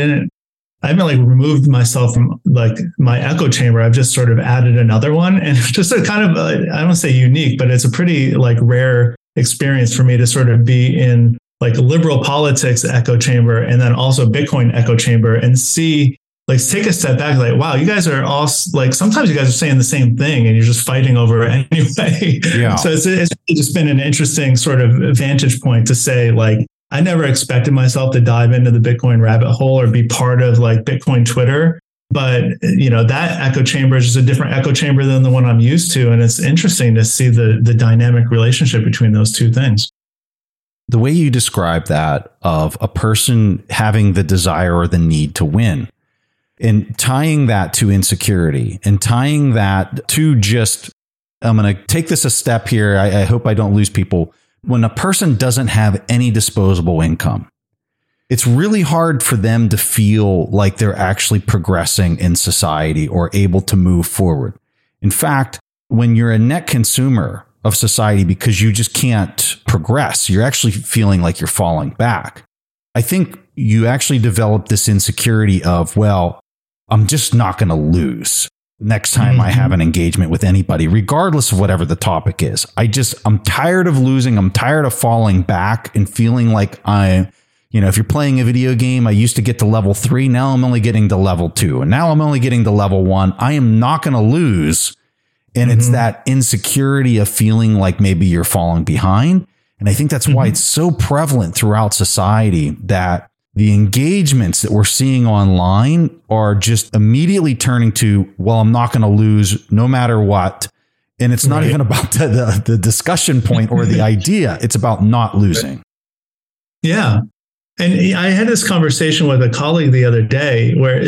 haven't removed myself from my echo chamber. I've just sort of added another one, and it's just a kind of, I don't want to say unique, but it's a pretty rare experience for me to sort of be in liberal politics echo chamber and then also Bitcoin echo chamber and see, take a step back, wow, you guys are all sometimes you guys are saying the same thing and you're just fighting over it anyway. Yeah. So it's just been an interesting sort of vantage point to say, I never expected myself to dive into the Bitcoin rabbit hole or be part of Bitcoin Twitter. But, that echo chamber is just a different echo chamber than the one I'm used to. And it's interesting to see the dynamic relationship between those two things. The way you describe that of a person having the desire or the need to win and tying that to insecurity and tying that to just, I'm going to take this a step here. I hope I don't lose people. When a person doesn't have any disposable income, it's really hard for them to feel like they're actually progressing in society or able to move forward. In fact, when you're a net consumer of society because you just can't progress, you're actually feeling like you're falling back. I think you actually develop this insecurity of, well, I'm just not going to lose next time I have an engagement with anybody, regardless of whatever the topic is. I'm tired of losing. I'm tired of falling back and feeling like if you're playing a video game, I used to get to level 3. Now I'm only getting to level 2. And now I'm only getting to level 1. I am not going to lose. And it's that insecurity of feeling like maybe you're falling behind. And I think that's why it's so prevalent throughout society that the engagements that we're seeing online are just immediately turning to, well, I'm not going to lose no matter what. And it's not even about the discussion point or the idea. It's about not losing. Yeah. And I had this conversation with a colleague the other day where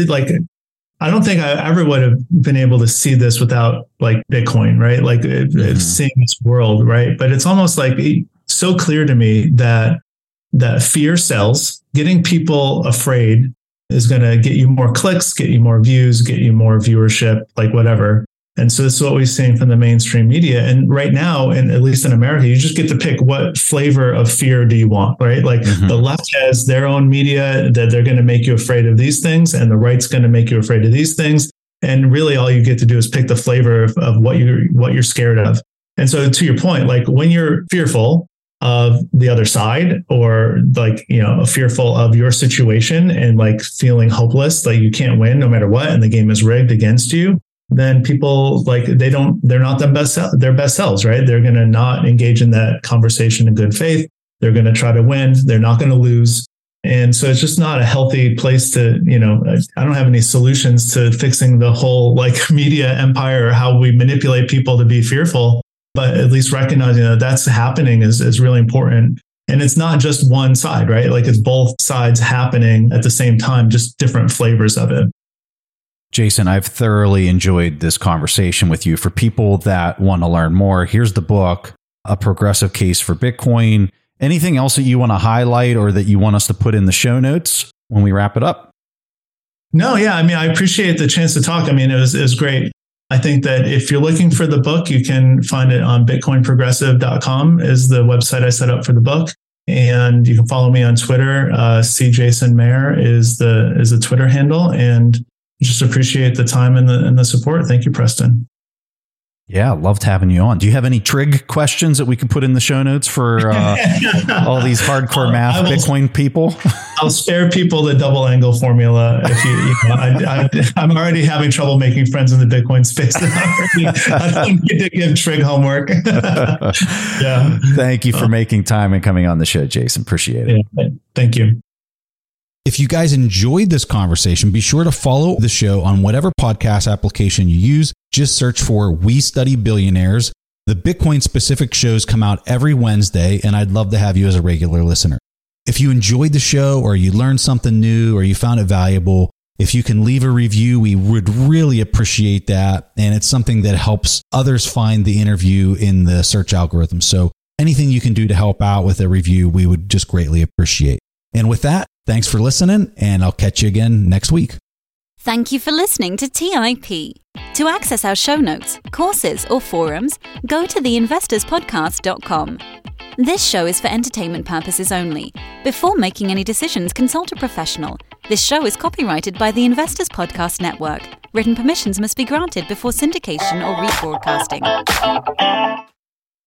I don't think I ever would have been able to see this without Bitcoin, right? Seeing this world, right? But it's almost so clear to me that fear sells. Getting people afraid is going to get you more clicks, get you more views, get you more viewership, whatever. And so this is what we're seeing from the mainstream media. And right now, and at least in America, you just get to pick what flavor of fear do you want, right? The left has their own media that they're going to make you afraid of these things, and the right's going to make you afraid of these things. And really all you get to do is pick the flavor of what you're scared of. And so to your point, when you're fearful of the other side or fearful of your situation and feeling hopeless, you can't win no matter what, and the game is rigged against you, then people they're not their best selves, right? They're going to not engage in that conversation in good faith. They're going to try to win. They're not going to lose. And so it's just not a healthy place to, I don't have any solutions to fixing the whole media empire or how we manipulate people to be fearful, but at least recognizing that that's happening is really important. And it's not just one side, right? It's both sides happening at the same time, just different flavors of it. Jason, I've thoroughly enjoyed this conversation with you. For people that want to learn more, here's the book, A Progressive Case for Bitcoin. Anything else that you want to highlight or that you want us to put in the show notes when we wrap it up? No, yeah. I appreciate the chance to talk. It was great. I think that if you're looking for the book, you can find it on bitcoinprogressive.com is the website I set up for the book. And you can follow me on Twitter. CJasonMayer is the Twitter handle. And just appreciate the time and the support. Thank you, Preston. Yeah, loved having you on. Do you have any trig questions that we could put in the show notes for all these hardcore math Bitcoin people? I'll spare people the double angle formula. I'm already having trouble making friends in the Bitcoin space. I don't need to give trig homework. Yeah. Thank you for making time and coming on the show, Jason. Appreciate it. Yeah, thank you. If you guys enjoyed this conversation, be sure to follow the show on whatever podcast application you use. Just search for We Study Billionaires. The Bitcoin specific shows come out every Wednesday, and I'd love to have you as a regular listener. If you enjoyed the show or you learned something new or you found it valuable, if you can leave a review, we would really appreciate that. And it's something that helps others find the interview in the search algorithm. So anything you can do to help out with a review, we would just greatly appreciate. And with that, thanks for listening, and I'll catch you again next week. Thank you for listening to TIP. To access our show notes, courses, or forums, go to theinvestorspodcast.com. This show is for entertainment purposes only. Before making any decisions, consult a professional. This show is copyrighted by the Investors Podcast Network. Written permissions must be granted before syndication or rebroadcasting.